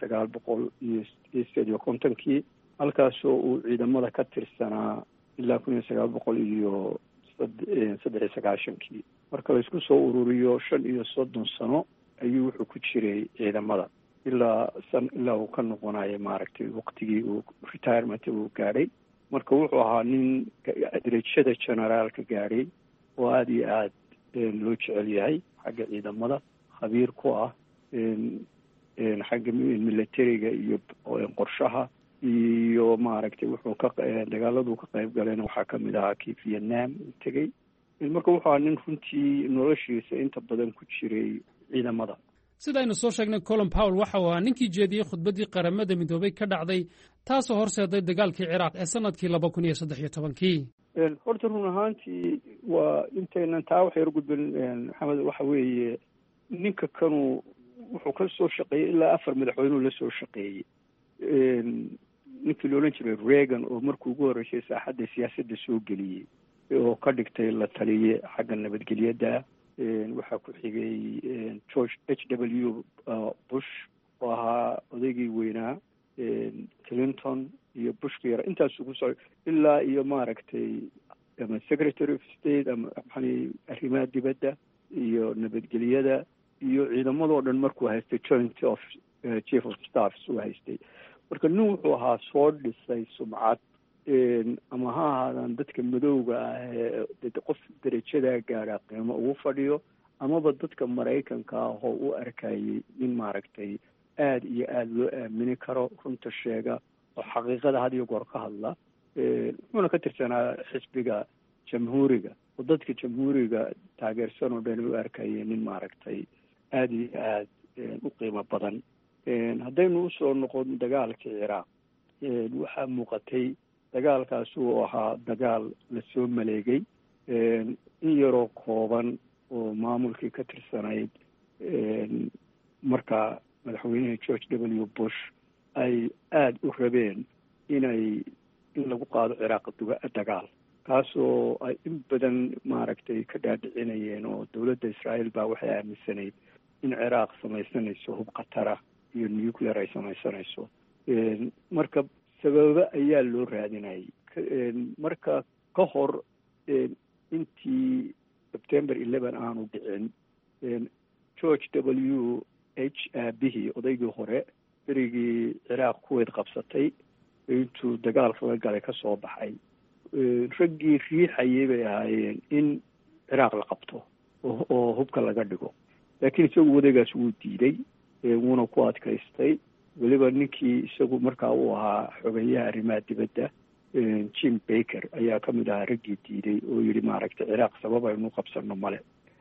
1958. halkaasoo uu ciidamada ka tirsanaa ilaa 1993. marka la isku soo ururiyo 35 sano ayuu wuxuu ku jiray ciidamada ilaa uu ka noqonayo maaragtay waqtigii uu retirement uu gaadhay. marka wuxuu ahaa nin aderejada generaalka gaadhay oo aada iyo aad loo jecel yahay xagga ciidamada, khabiir ku ah xagga militariga iyo qorshaha iyo maaragtay wuxuu dagaaladuu ka qayb galayna waxaa kamid ahaa kii Vietnam uu tegey. marka wuxuu ahaa nin runtii noloshiisa inta badan ku jiray ciidamada. sidaynu soo sheegnay Colin Powell waxa uu ahaa ninkii jeediyey khudbaddii qaramada midoobay ka dhacday taasoo horseeday dagaalkii Ciraaq ee sanadkii 2013. horta run ahaantii waa intaynan taa wax yar gudbin maxamed waxa weeye ninka kanu wuxuu ka soo shaqeeyey ilaa 4 madaxweyne la soo shaqeeyey ninkii la oran jiray Reagan oo markii ugu horeysay saaxadda siyaasadda soo geliyey oo ka dhigtay la taliye xagga nabadgelyada waxaa ku xigay George H.W. Bush oo ahaa odaygii weynaa Clinton iyo Bush ka yar intaas ugu socday ilaa iyo maaragtay ama Secretary of State ama arrimaha dibadda iyo nabadgelyada iyo ciidamadoo dhan markuu haystay Joint of Chief of Staff soo haystay marka nin wuxuu ahaa soo dhisay sumcad ama ha ahaadaan dadka madowga ah qof darajada gaara qiimo ugu fadhiyo amaba dadka Mareykanka ah oo u arkayay nin maaragtay aad iyo aad loo aamini karo runta sheega oo xaqiiqada had iyo goor ka hadla wuxuuna ka tirsanaa xisbiga jamhuuriga oo dadka jamhuuriga taageersan oo dhan u arkayay nin maaragtay aad iyo aad u qiimo badan haddaynu usoo noqon dagaalkii Ciraaq waxaa muuqatay dagaalkaas uu ahaa dagaal la soo maleegay in yaroo kooban oo maamulkii ka tirsanayd marka madaxweynihii George W. Bush ay aad u rabeen in lagu qaado Ciraaq dagaal kaasoo ay in badan maaragtay ka dhaadhicinayeen oo dowladda Israa'iil baa waxay aaminsanayd in Ciraaq samaysanayso hub khatara iyo nuclear ay samaysanayso marka sababa ayaa loo raadinayay marka ka hor intii September 11 aanu dhicin George W. H. aabihii odaygii hore berigii Ciraaq kuweyd qabsatay intuu dagaalka la galay ka soo baxay raggii riixayay bay ahaayeen in Ciraaq la qabto oo hubka laga dhigo laakiin isagu wadagaas wuu diiday wuuna ku adkaystay weliba ninkii isagu markaa uu ahaa xogeyaha arrimaha dibadda Jim Baker ayaa ka mid ahaa raggii diiday oo yidhi maaragtay Ciraaq sabab aynu qabsanno male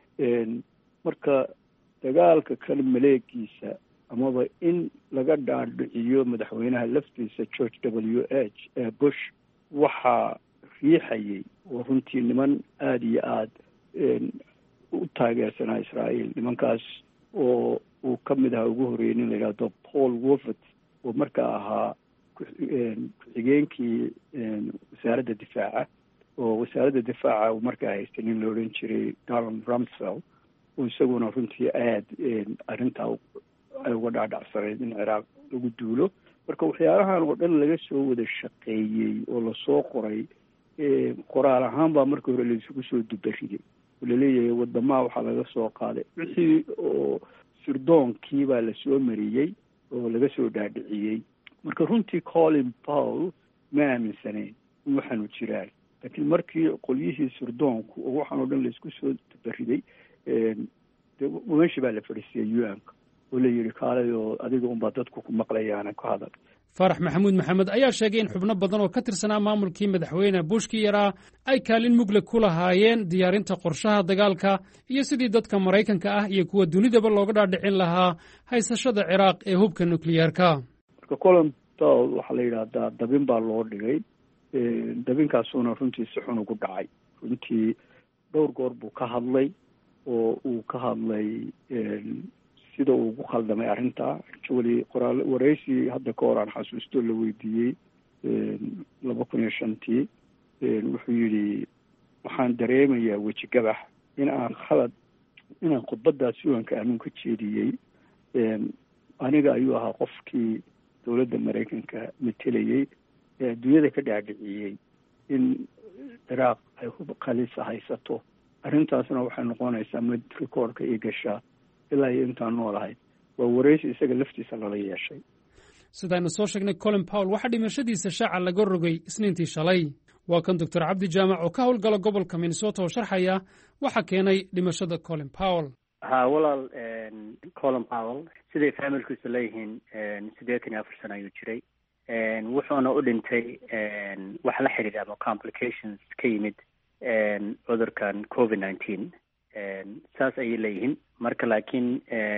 marka dagaalka kale maleegiisa amaba in laga dhaadhiciyo madaxweynaha laftiisa George W. H. Bush waxaa riixayay oo runtii niman aada iyo aad u taageersanaa Israa'iil nimankaas oo uu ka mid ahaa ugu horreeyay nin la yidhaahdo Paul Wolford oo markaa ahaa ku-xigeenkii wasaaradda difaaca oo wasaaradda difaaca markaa haystay nin la odhan jiray Donald Rumsfeld oo isaguna runtii aad arrintaa ay uga dhaadhacsanayd in Ciraaq lagu duulo marka waxyaalahan oo dhan laga soo wada shaqeeyey oo lasoo qoray qoraal ahaan baa markii hore laisugu soo dubariday oo laleeyahay wadamaha waxaa laga soo qaaday wixii oo sirdoonkii baa lasoo mariyey oo laga soo dhaadhiciyey marka runtii Colin Powell ma aaminsanayn in waxaanu jiraan laakiin markii qolyihii sirdoonku oo waxaan oo dhan laisku soo dubariday meeshii baa la fadhiisiyey UN-ka oo la yidhi kaalay oo adiga unbaa dadku ku maqlayaana ku hadal Farax Maxamuud Maxamed ayaa sheegay in xubno badan oo ka tirsanaa maamulkii madaxweyne Bushkii yaraa ay kaalin mugle ku lahaayeen diyaarinta qorshaha dagaalka iyo sidii dadka Mareykanka ah iyo kuwa dunidaba looga dhaadhicin lahaa haysashada Ciraaq ee hubka nukliyeerka marka Colin Powell waxaa la yidhaahdaa dabin baa loo dhigay dabinkaasuna runtii si xun ugu dhacay runtii dhowr goor buu ka hadlay oo uu ka hadlay sida uu ugu khaldamay arrinta actually waraysi hadda ka hor aan xasuusto la weydiiyey 2005 wuxuu yidhi waxaan dareemayaa weji gabax inaan khudbadaas yuanka aanun ka jeediyey aniga ayuu ahaa qofkii dowladda Mareykanka matelayey ee adduunyada ka dhaadhiciyey in Ciraaq ay hub qalisa haysato arrintaasna waxay noqonaysaa mid rikoorka ii gashaa ilaa iyo intaan noolahay waa waraysi isaga laftiisa lala yeeshay sidaynu soo sheegnay Colin Powell waxaa dhimashadiisa shaaca laga rogay isniintii shalay waa kan Dr. Cabdi Jaamac oo ka howlgala gobolka Minnesota oo sharxaya waxa keenay dhimashada Colin Powell walaal Colin Powell sidii familkiisu leeyihiin 84 sano ayuu jiray wuxuuna u dhintay wax la xiriira ama complications ka yimid cudurkan COVID-19 saas ayay leeyihiin. marka laakiin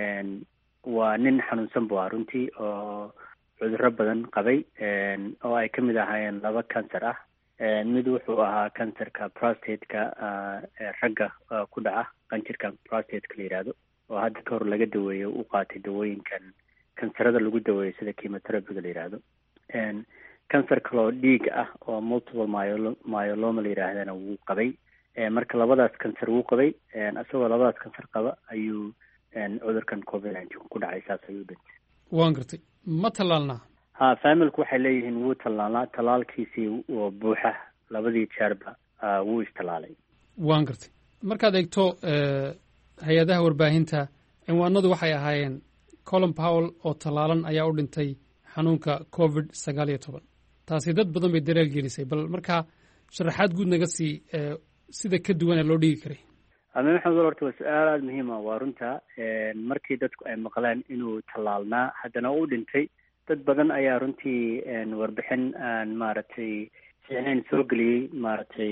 waa nin xanuunsan buu ahaa runtii oo cudurro badan qabay oo ay ka mid ahaayeen 2 cancer ah. mid wuxuu ahaa cancerka prostateka ragga ku dhaca, qanjirka prostateka la yidhaahdo, oo hadda ka hor laga daweeyo u qaatay dawooyinkan kansarada lagu daweeyo sida chemotherapyga la yidhaahdo. cancer kaloo dhiig ah oo multiple myeloma la yidhaahdana wuu qabay. marka 2daas cancer wuu qabay. isagoo 2daas cancer qaba ayuu cudurkan COVID-19 ku dhacay. saas ayuu dhintay. waan gartay. ma tallaalnaa? ha, familku waxay leeyihiin wuu tallaalnaa. tallaalkiisii oo buuxa 2 jeerba wuu istallaalay. waan gartay. markaad eegto hay-adaha warbaahinta, cinwaanadu waxay ahaayeen Colin Powell oo tallaalan ayaa u dhintay xanuunka COVID-19. taasi dad badan bay daraal gelisay. bal markaa sharaxaad guud naga sii sida ka duwan ee loo dhigi karay. amin maxamed, horta waa su-aal aada muhiim ah. waa runta markii dadku ay maqleen inuu tallaalnaa haddana u dhintay, dad badan ayaa runtii warbixin aan maaragtay fiicnayn soo geliyey, maaragtay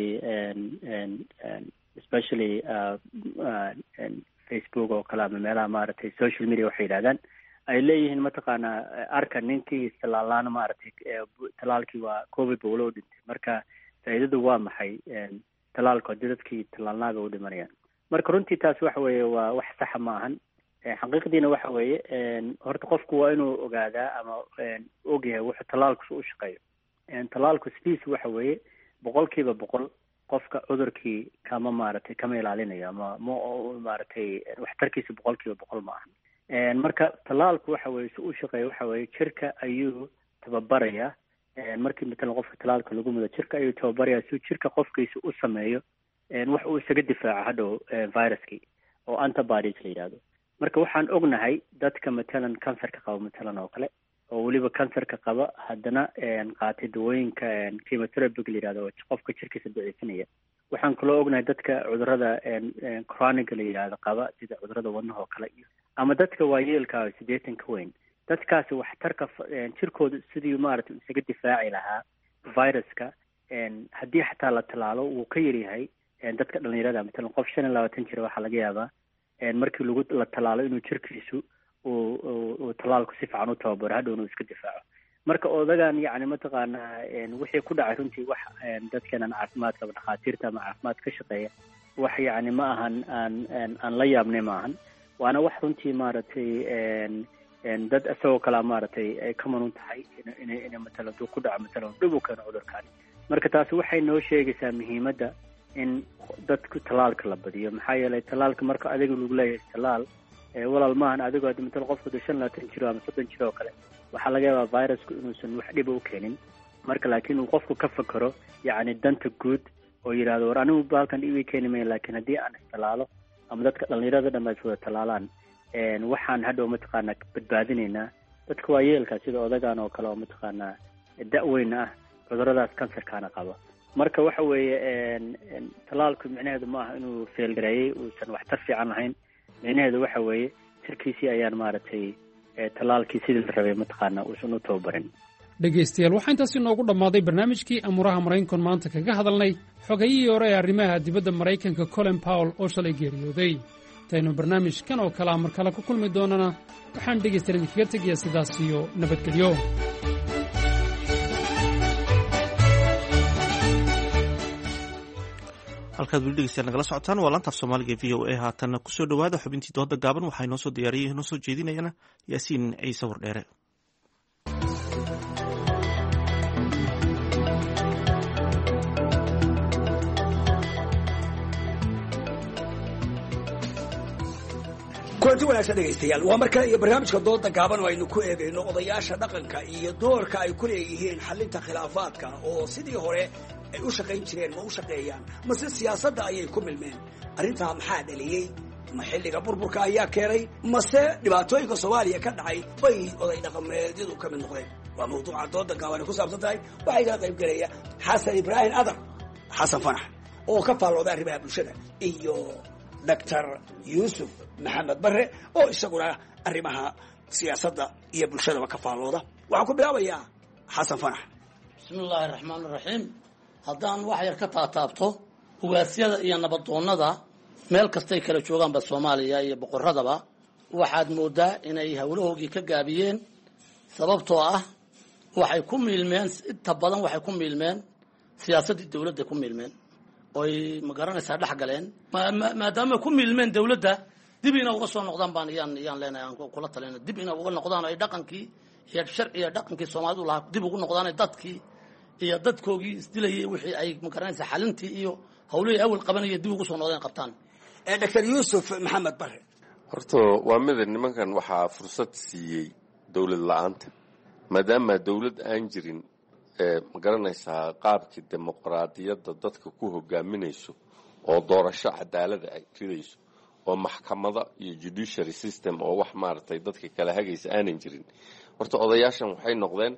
especially Facebook oo kale ama meelaha maaragtay social media waxay yidhahdaan, ay leeyihiin mataqaanaa arka ninkii tallaalaana maaragtay tallaalkii waa COVID ba ula u dhintay. marka faa'iidadu waa maxay? tallaalku haddii dadkii tallaalnaaga u dhimanayaan. marka runtii taas waxa weeye waa wax saxa ma ahan. xaqiiqdiina waxa weeye horta qofku waa inuu ogaadaa ama ogyahay wuxuu tallaalku u shaqeeyo. tallaalku sidiisu waxa weeye 100% qofka cudurkii kama maaragtay kama ilaalinayo ama maaragtay waxtarkiisa 100% ma ahan. marka tallaalku waxa weeye si u shaqeeyo waxa weeye jirka ayuu tababarayaa. markii matalan qofka tallaalka lagu mudo jirka ayuu tababarayaa si jirka qofkiisa u sameeyo wax uu isaga difaaco hadhow viruskii oo antibodies la yidhaahdo. marka waxaan ognahay dadka matalan cancerka qaba matalan oo kale, oo weliba cancerka qaba haddana qaatay dawooyinka chemotherapyga la yidhahdo oo qofka jirkiisa daciifinaya. waxaan kaloo ognahay dadka cudurrada chronic la yidhaahdo qaba sida cudurrada wadnaha oo kale iyo ama dadka waayeelka 80 ka weyn. dadkaasi waxtarka jirkooda sidii maaragtay isaga difaaci lahaa viruska haddii xataa la tallaalo wuu ka yaryahay dadka dhalinyarada. matalan qof 25 jira waxaa laga yaabaa markii la tallaalo inuu jirkiisu uu tallaalku si fiican u tababaro hadhow inuu iska difaaco. marka odagan yacni mataqaanaa wixii ku dhacay runtii wax dadkeenan caafimaadka dhakhaatiirta ama caafimaad ka shaqeeya wax yacni ma ahan aan la yaabnay ma ahan. waana wax runtii maaragtay dad isagoo kalea maaragtay ay ka manun tahay inay matalan duu ku dhaco matalan dhib u keeno cudurkaani. marka taasi waxay noo sheegaysaa muhiimadda in dadku tallaalka la badiyo. maxaa yeelay tallaalka marka adiga lagu leeyahay tallaal walaal maahan adigoo hadda matalan qofku 25 jiro ama 30 jiro oo kale waxaa laga yaabaa virusku inuusan wax dhiba u keenin. marka laakiin uu qofku ka fakero yacni danta guud oo yidhaahdo war anigu baalkan dhibi keeni maya, laakiin haddii aan istallaalo ama dadka dhalinyarada dhan ay wada tallaalaan waxaan hadhow mataqaanaa badbaadinaynaa dadka waayeelka sida odagan oo kale oo mataqaanaa da-weyna ah cuduradaas cancerkaana qaba. marka waxa weeye tallaalku micnaheedu ma aha inuu feelgareeyey uusan waxtar fiican lahayn. micnaheedu waxa weeye jirkiisii ayaan maaragtay tallaalkii sidii la rabay mataqaanaa uusan u tababarin. dhegaystayaal waxaa intaasi noogu dhammaaday barnaamijkii amuuraha maraykankan maanta kaga hadalnay xogayihii hore ee arrimaha dibadda maraykanka Colin Powell oo shalay geeriyooday. intaynu barnaamijkan oo kale mar kale ku kulmi doonana waxaan dhegaystayaal idinkaga tegayaa sidaas iyo nabadgelyo. halkaad weli dhegeystayaal nagala socotaan waa laanta af soomaaliga e v o a. haatanna kusoo dhowaada xubintii dooda gaaban. waxaa inoo soo diyaariyey inoo soo jeedinayana yaasiin ciise wardheere. kulanti wanaagsan dhegaystayaal, waa mar kale iyo barnaamijka dooda gaaban oo aynu ku eegayno odayaasha dhaqanka iyo doorka ay ku leeyihiin xalinta khilaafaadka oo sidii hore ay u shaqayn jireen ma u shaqeeyaan mase siyaasadda ayay ku milmeen. arrintaa maxaa dhaliyey? ma xilliga burburka ayaa keenay mase dhibaatooyinka Soomaaliya ka dhacay bay oday dhaqameedyadu ka mid noqdeen? waa mawduuca dooda gaaban ku saabsan tahay. waxaa iga qayb galaya xasan ibraahim adar xasan fanax oo ka faallooda arrimaha bulshada iyo Dr. Yuusuf Maxamed Barre oo isaguna arrimaha siyaasadda iyo bulshadaba ka faallooda. waxaan ku bilaabayaa xasan fanax. bismillaahi raxmaani raxiim. haddaan wax yar ka taataabto ugaasyada iyo nabadoonnada meel kastay kala joogaanba Soomaaliya iyo boqoradaba waxaad moodaa inay hawlahoogii ka gaabiyeen sababtoo ah waxay ku miilmeen inta badan waxay ku miilmeen siyaasadii dawladda ku miilmeen oy ma garanaysaa dhex galeen maadaama ku miilmeen dawladda dib ina uga soo noqdaan baan yaan leenahay aan kula talina dib ina uga noqdaan ay dhaqankii iyo sharciga dhaqankii Soomaalidu lahaa dib ugu noqdaan dadkii iyo dadkoogii isdilayay wixii ay ma garanaysaa xalintii iyo hawlihii awal qabanayay dib ugu soo noqdeen qabtaan Dr. Yusuf Maxamed Bare horta waa mid nimankan waxaa fursad siiyey dawlad la'aanta maadaama dawlad aan jirin ma garanaysaa qaabkii dimuqraadiyadda dadka ku hogaaminayso oo doorasho cadaalad ay ridayso oo maxkamada iyo judiciary system oo wax maartay dadka kala hagaysa aanan jirin horta odayaashan waxay noqdeen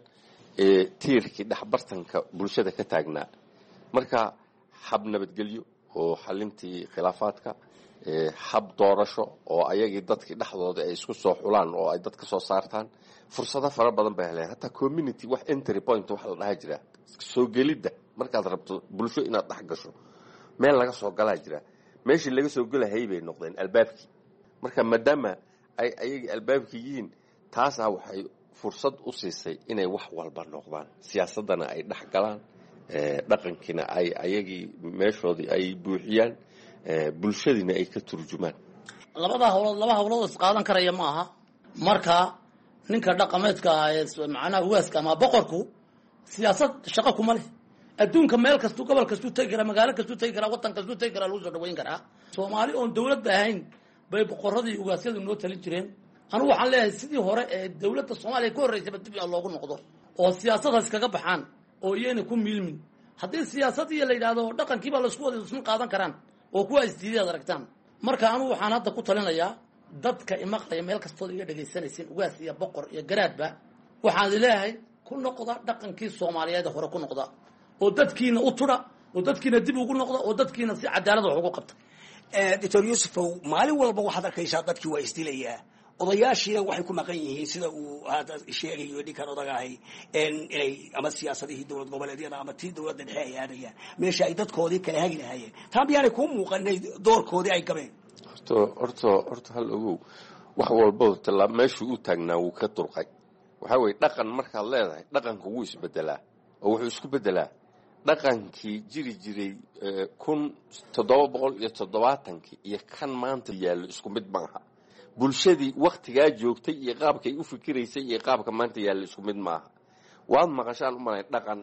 tiirkii dhaxbartanka bulshada ka taagnaa marka hab nabadgelyo oo xalintii khilaafaadka hab doorasho oo ayagii dadkii dhexdooda ay isku soo xulaan oo ay dadka soo saartaan fursado fara badan bay heleen hatta community wax entry point wax la dhaha jira soo gelidda markaad rabto bulsho inaad dhex gasho meel laga soo galaa jira meeshii laga soo galahay bay noqdeen albaabkii marka maadaama ay ayagii albaabkii yihiin taasaa waxay fursad u siisay inay wax walba noqdaan siyaasadana ay dhex galaan dhaqankiina ay ayagii meeshoodii ay buuxiyaan bulshadiina ay ka turjumaan laba hawlood is qaadan karaya ma aha marka ninka dhaqameedka ah ee macnaha waaska ama boqorku siyaasad shaqo kuma leh adduunka meel kastu gobol kastu tagi kara magaalo kastu tagi kara wadan kastu tagi kara lagu soo dhaweyn karaa Soomaali oo dawlad ahayn bay boqoradii ugaasyadu noo talin jireen anigu waxaan leeyahay sidii hore ee dawladda Soomaaliya ka horeysay dib loogu noqdo oo siyaasadaas kaga baxaan oo iyana ku miilmin haddii siyaasadii la yiraahdo dhaqankiiba la isku wada isma qaadan karaan oo kuwa isdiidaad aragtaan marka anigu waxaan hadda ku talinayaa dadka imaqlaya meel kastoo iga dhageysanaysin ugaas iyo boqor iyo garaadba waxaan leeyahay ku noqda dhaqankii Soomaaliyeed hore ku noqda oo dadkiina u tura oo dadkiina dib ugu noqda oo dadkiina si cadaalad wax ugu qabta Dr. Yusuf maalin walba waxaad arkaysaa dadkii waa isdilayaa odayaashiina waxay ku maqan yihiin sida uu hadda sheegayo ninkan odagahay inay ama siyaasadihii dowlad goboleedyada ama tii dowladda dhexe ay aadayaan meesha ay dadkoodii kala hagi lahaayeen taa miyaanay kuu muuqan inay doorkoodii ay gabeen horta hal ogow wax walba meeshuu u taagnaa wuu ka durqay waxaa weeye dhaqan markaad leedahay dhaqanka wuu isbedelaa oo wuxuu isku bedelaa dhaqankii jiri jiray 1770 iyo kan maanta yaallo isku mid maaha bulshadii waqtigaa joogtay iyo qaabkay u fikiraysay iyo qaabka maanta yaallo isku mid maaha waad maqashaan u malay dhaqan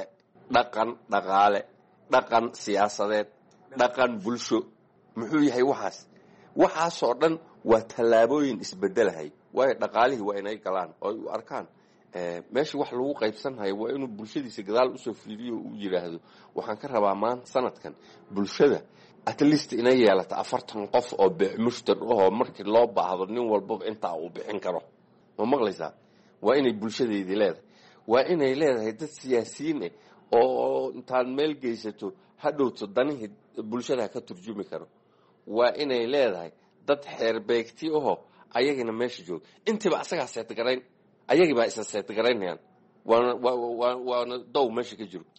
dhaqaale dhaqan siyaasadeed dhaqan bulsho muxuu yahay waxaasoo dhan waa tallaabooyin isbedelahay waayo dhaqaalihii waa inay galaan oo ay u arkaan meesha wax lagu qaybsanhayo waa inuu bulshadiisa gadaal usoo fiiriyo uu yidhaahdo waxaan ka rabaa maanta sanadkan bulshada at least inay yeelata 40 qof oo mushtar oo markii loo baahdo nin walba inta uu bixin karo ma maqlaysaa waa inay bulshadeedii leedahay waa inay leedahay dad siyaasiyiin oo intaan meel geysato hadhowto danihii bulshada ka turjumi karo waa inay leedahay dad xeerbeegti oo ayagina meesha joog intiba asaga seet garayn ayagiiba isa seet garaynayaan waana dow meesha ka jiro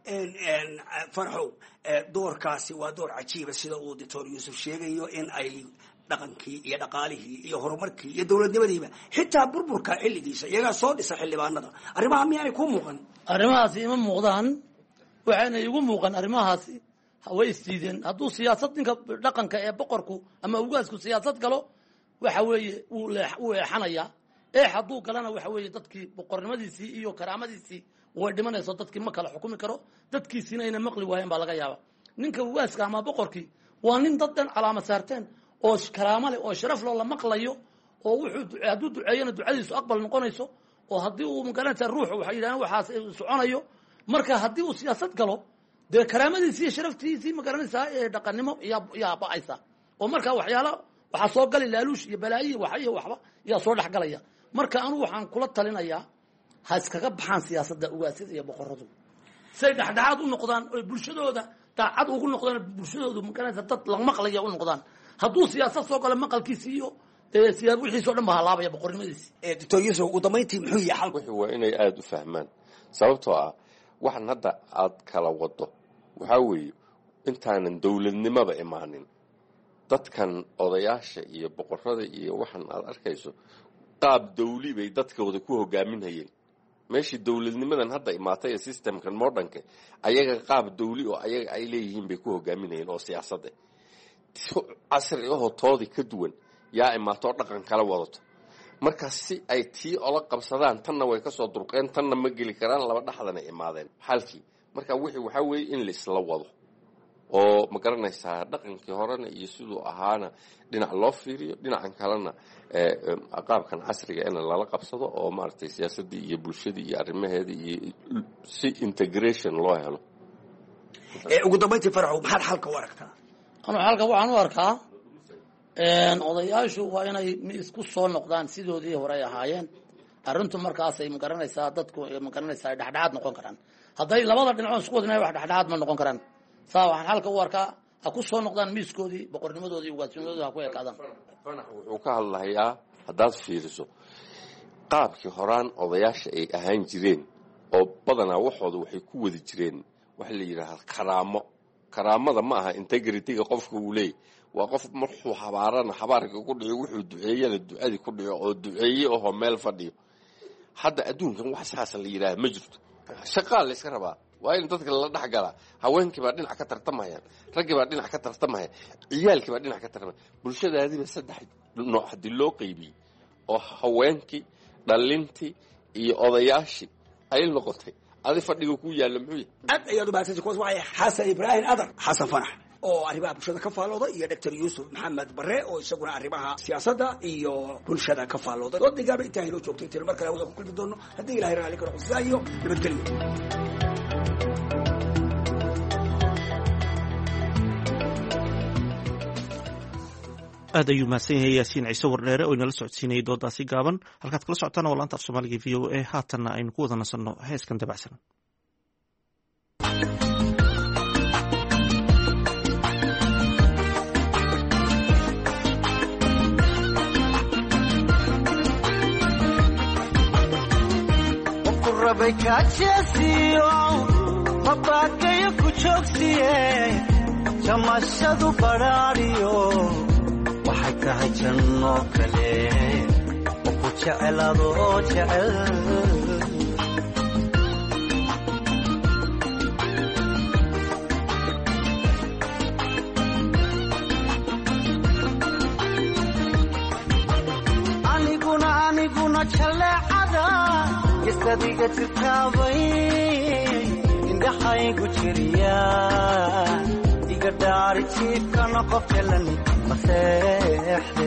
farxow doorkaasi waa door cajiiba sida uu Dr. Yusuf sheegayo in ay dhaqankii iyo dhaqaalihii iyo horumarkii iyo dawladnimadiiba xitaa burburka xilligiisa iyaga soo dhisa xildhibaanada arrimaha miyaanay ku muuqan arrimahaasi ima muuqdaan waxayna igu muuqan arrimahaasi way isdiideen hadduu siyaasad ninka dhaqanka ee boqorku ama ugaasku siyaasad galo waxa weeye uu eexanaya hadduu galana waxa weeye dadkii boqornimadiisii iyo karaamadiisii way dhimanayso dadkii ma kala xukumi karo dadkiisina ayna maqli waayeen baa laga yaabaa ninka ugaaska ama boqorkii waa nin dad dhan calaama saarteen oo karaamo leh oo sharaf loo la maqlayo oo wuxuu hadduu duceeyana ducadiisu aqbal noqonayso oo haddii uu magaranaysa ruuxu waxay yidhahdeen waxaas soconayo marka haddii uu siyaasad galo dee karaamadiisii iyo sharaftiisii magaranaysaa ee dhaqannimo yaa ba'aysa oo markaa waxaa soo gali laaluush iyo balaayi waxa iyo waxba yaa soo dhex galaya marka anigu waxaan kula talinayaa ha iskaga baxaan siyaasadda ugaasyada iyo boqoradu say dhexdhexaad u noqdaan oo bulshadooda daacad ugu noqdaan bulshadoodu magaranaysa dad la maqlaya u noqdaan hadduu siyaasad soo galo maqalkiisi iyo wixiisoo dhan ba halaabaya boqornimadiisi Dr. Yusuf ugu dambeyntii muxuu yahay xalku waa inay aad u fahmaan sababtoo ah waxan hadda aad kala wado waxaa weeye intaanan dowladnimada imaanin dadkan odayaasha iyo boqorada iyo waxan aad arkayso qaab dawli bay dadkooda ku hogaaminayeen meeshii dawladnimadan hadda imaatay ee systemkan modernka ayaga qaab dawli oo ayaga ay leeyihiin bay ku hogaaminayeen oo siyaasadda casri ahoo toodii ka duwan yaa imaato dhaqan kala wadato marka si ay tii ola qabsadaan tanna way kasoo durqeen tanna ma geli karaan laba dhaxdana imaadeen xalkii marka wixii waxaa weeye in laisla wado oo ma garanaysaa dhaqankii horena iyo siduu ahaana dhinac loo fiiriyo dhinacan kalena qaabkan casriga in lala qabsado oo maaragtay siyaasaddii iyo bulshadii iyo arrimaheedii iyo si integration loo helo ugu dambayntii Farax maxaad xalka u aragtaa anu xalka waxaan u arkaa odayaashu waa inay isku soo noqdaan sidoodii hore ay ahaayeen arrintu markaasay ma garanaysaa dadku ma garanaysaa dhexdhexaad noqon karaan hadday labada dhinacood isku wadnaa wax dhexdhexaad ma noqon karaan saa waxaan halka u arkaa ha ku soo noqdaan miiskoodii boqornimadoodii ugaasnimadoodii ha ku ekaadaan fanax wuxuu ka hadlahayaa haddaad fiiriso qaabkii horaan odayaasha ay ahaan jireen oo badanaa waxooda waxay ku wadi jireen waxa la yidhaahdaa karaamada ma aha integrityga qofka uu leeyahy waa qof markuu habaarana habaarka ku dhico wuxuu duceeyana ducadii ku dhico oo duceeye oo meel fadhiyo hadda adduunkan wax saas la yidhaahdo ma jirto shaqaa la iska rabaa waa in dadka la dhex galaa haweenkii baa dhinac ka tartamayaan raggii baa dhinac ka tartamaya ciyaalkii baa dhinac ka tartamaya bulshadaadiiba 3 nooc haddii loo qaybiyey oo haweenkii dhalintii iyo odayaashii ay noqotay adi fadhiga ku yaalla muxuu yahay aad ayaad u baahsantahay kuwaas waxay xasan ibraahim adar xasan fanax oo arrimaha bulshada ka faallooda iyo Dr. Yusuf Maxamed Barre oo isaguna arrimaha siyaasadda iyo bulshada ka faallooda wadigaaba intaa inoo joogtay tir markale wada ku kulmi doono haddii ilaahay raali ka noqdo iyo nabadgelyo aad ayuu mahadsan yahay yaasiin ciise wardheere oo inala socodsiinayay doodaasi gaaban halkaad kala socotaan waa laanta af soomaaliga v o a haatanna aynu ku wada nasanno heeskan dabacsan jamashadu badhaadhiyo waxay tahay janno kale oo ku jeceladoo jecel aniguna jaleecada isadiga jirtaabay indhaxaygu jiriya iga dhaari jiifkana qof jelani maseexde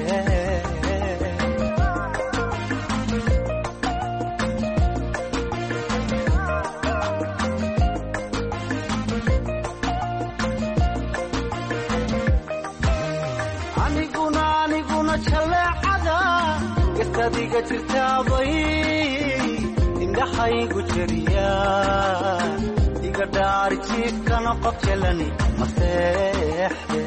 aniguna jaleecada isadiga jirtaabay indhaxaygu jiriya iga dhaari jiifkana qof jelani maseexde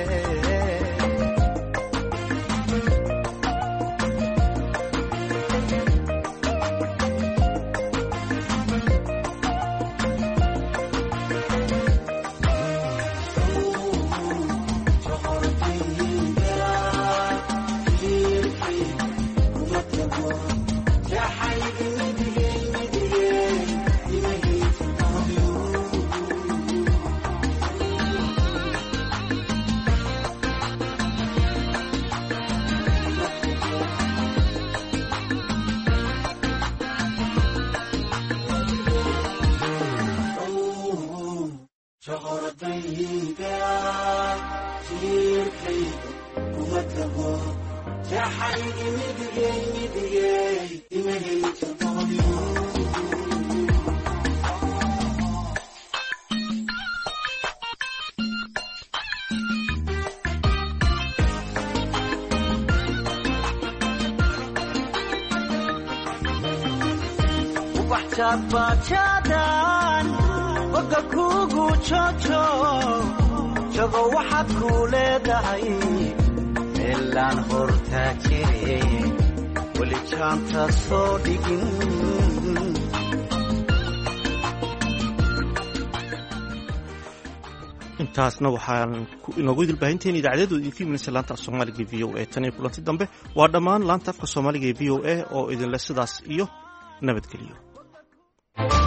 bajadan boga kugu jojo jogo waxaad ku leedahay meelaan hortaa jire weli jaanta soo dhigin intaasna waxaan inoogu idilbaahinteen idaacadeedu idinka imanaysa laanta af soomaaliga v o a tan iyo kulanti dambe waa dhammaan laanta afka soomaaliga ee v o a oo idinle sidaas iyo nabadgeliyo.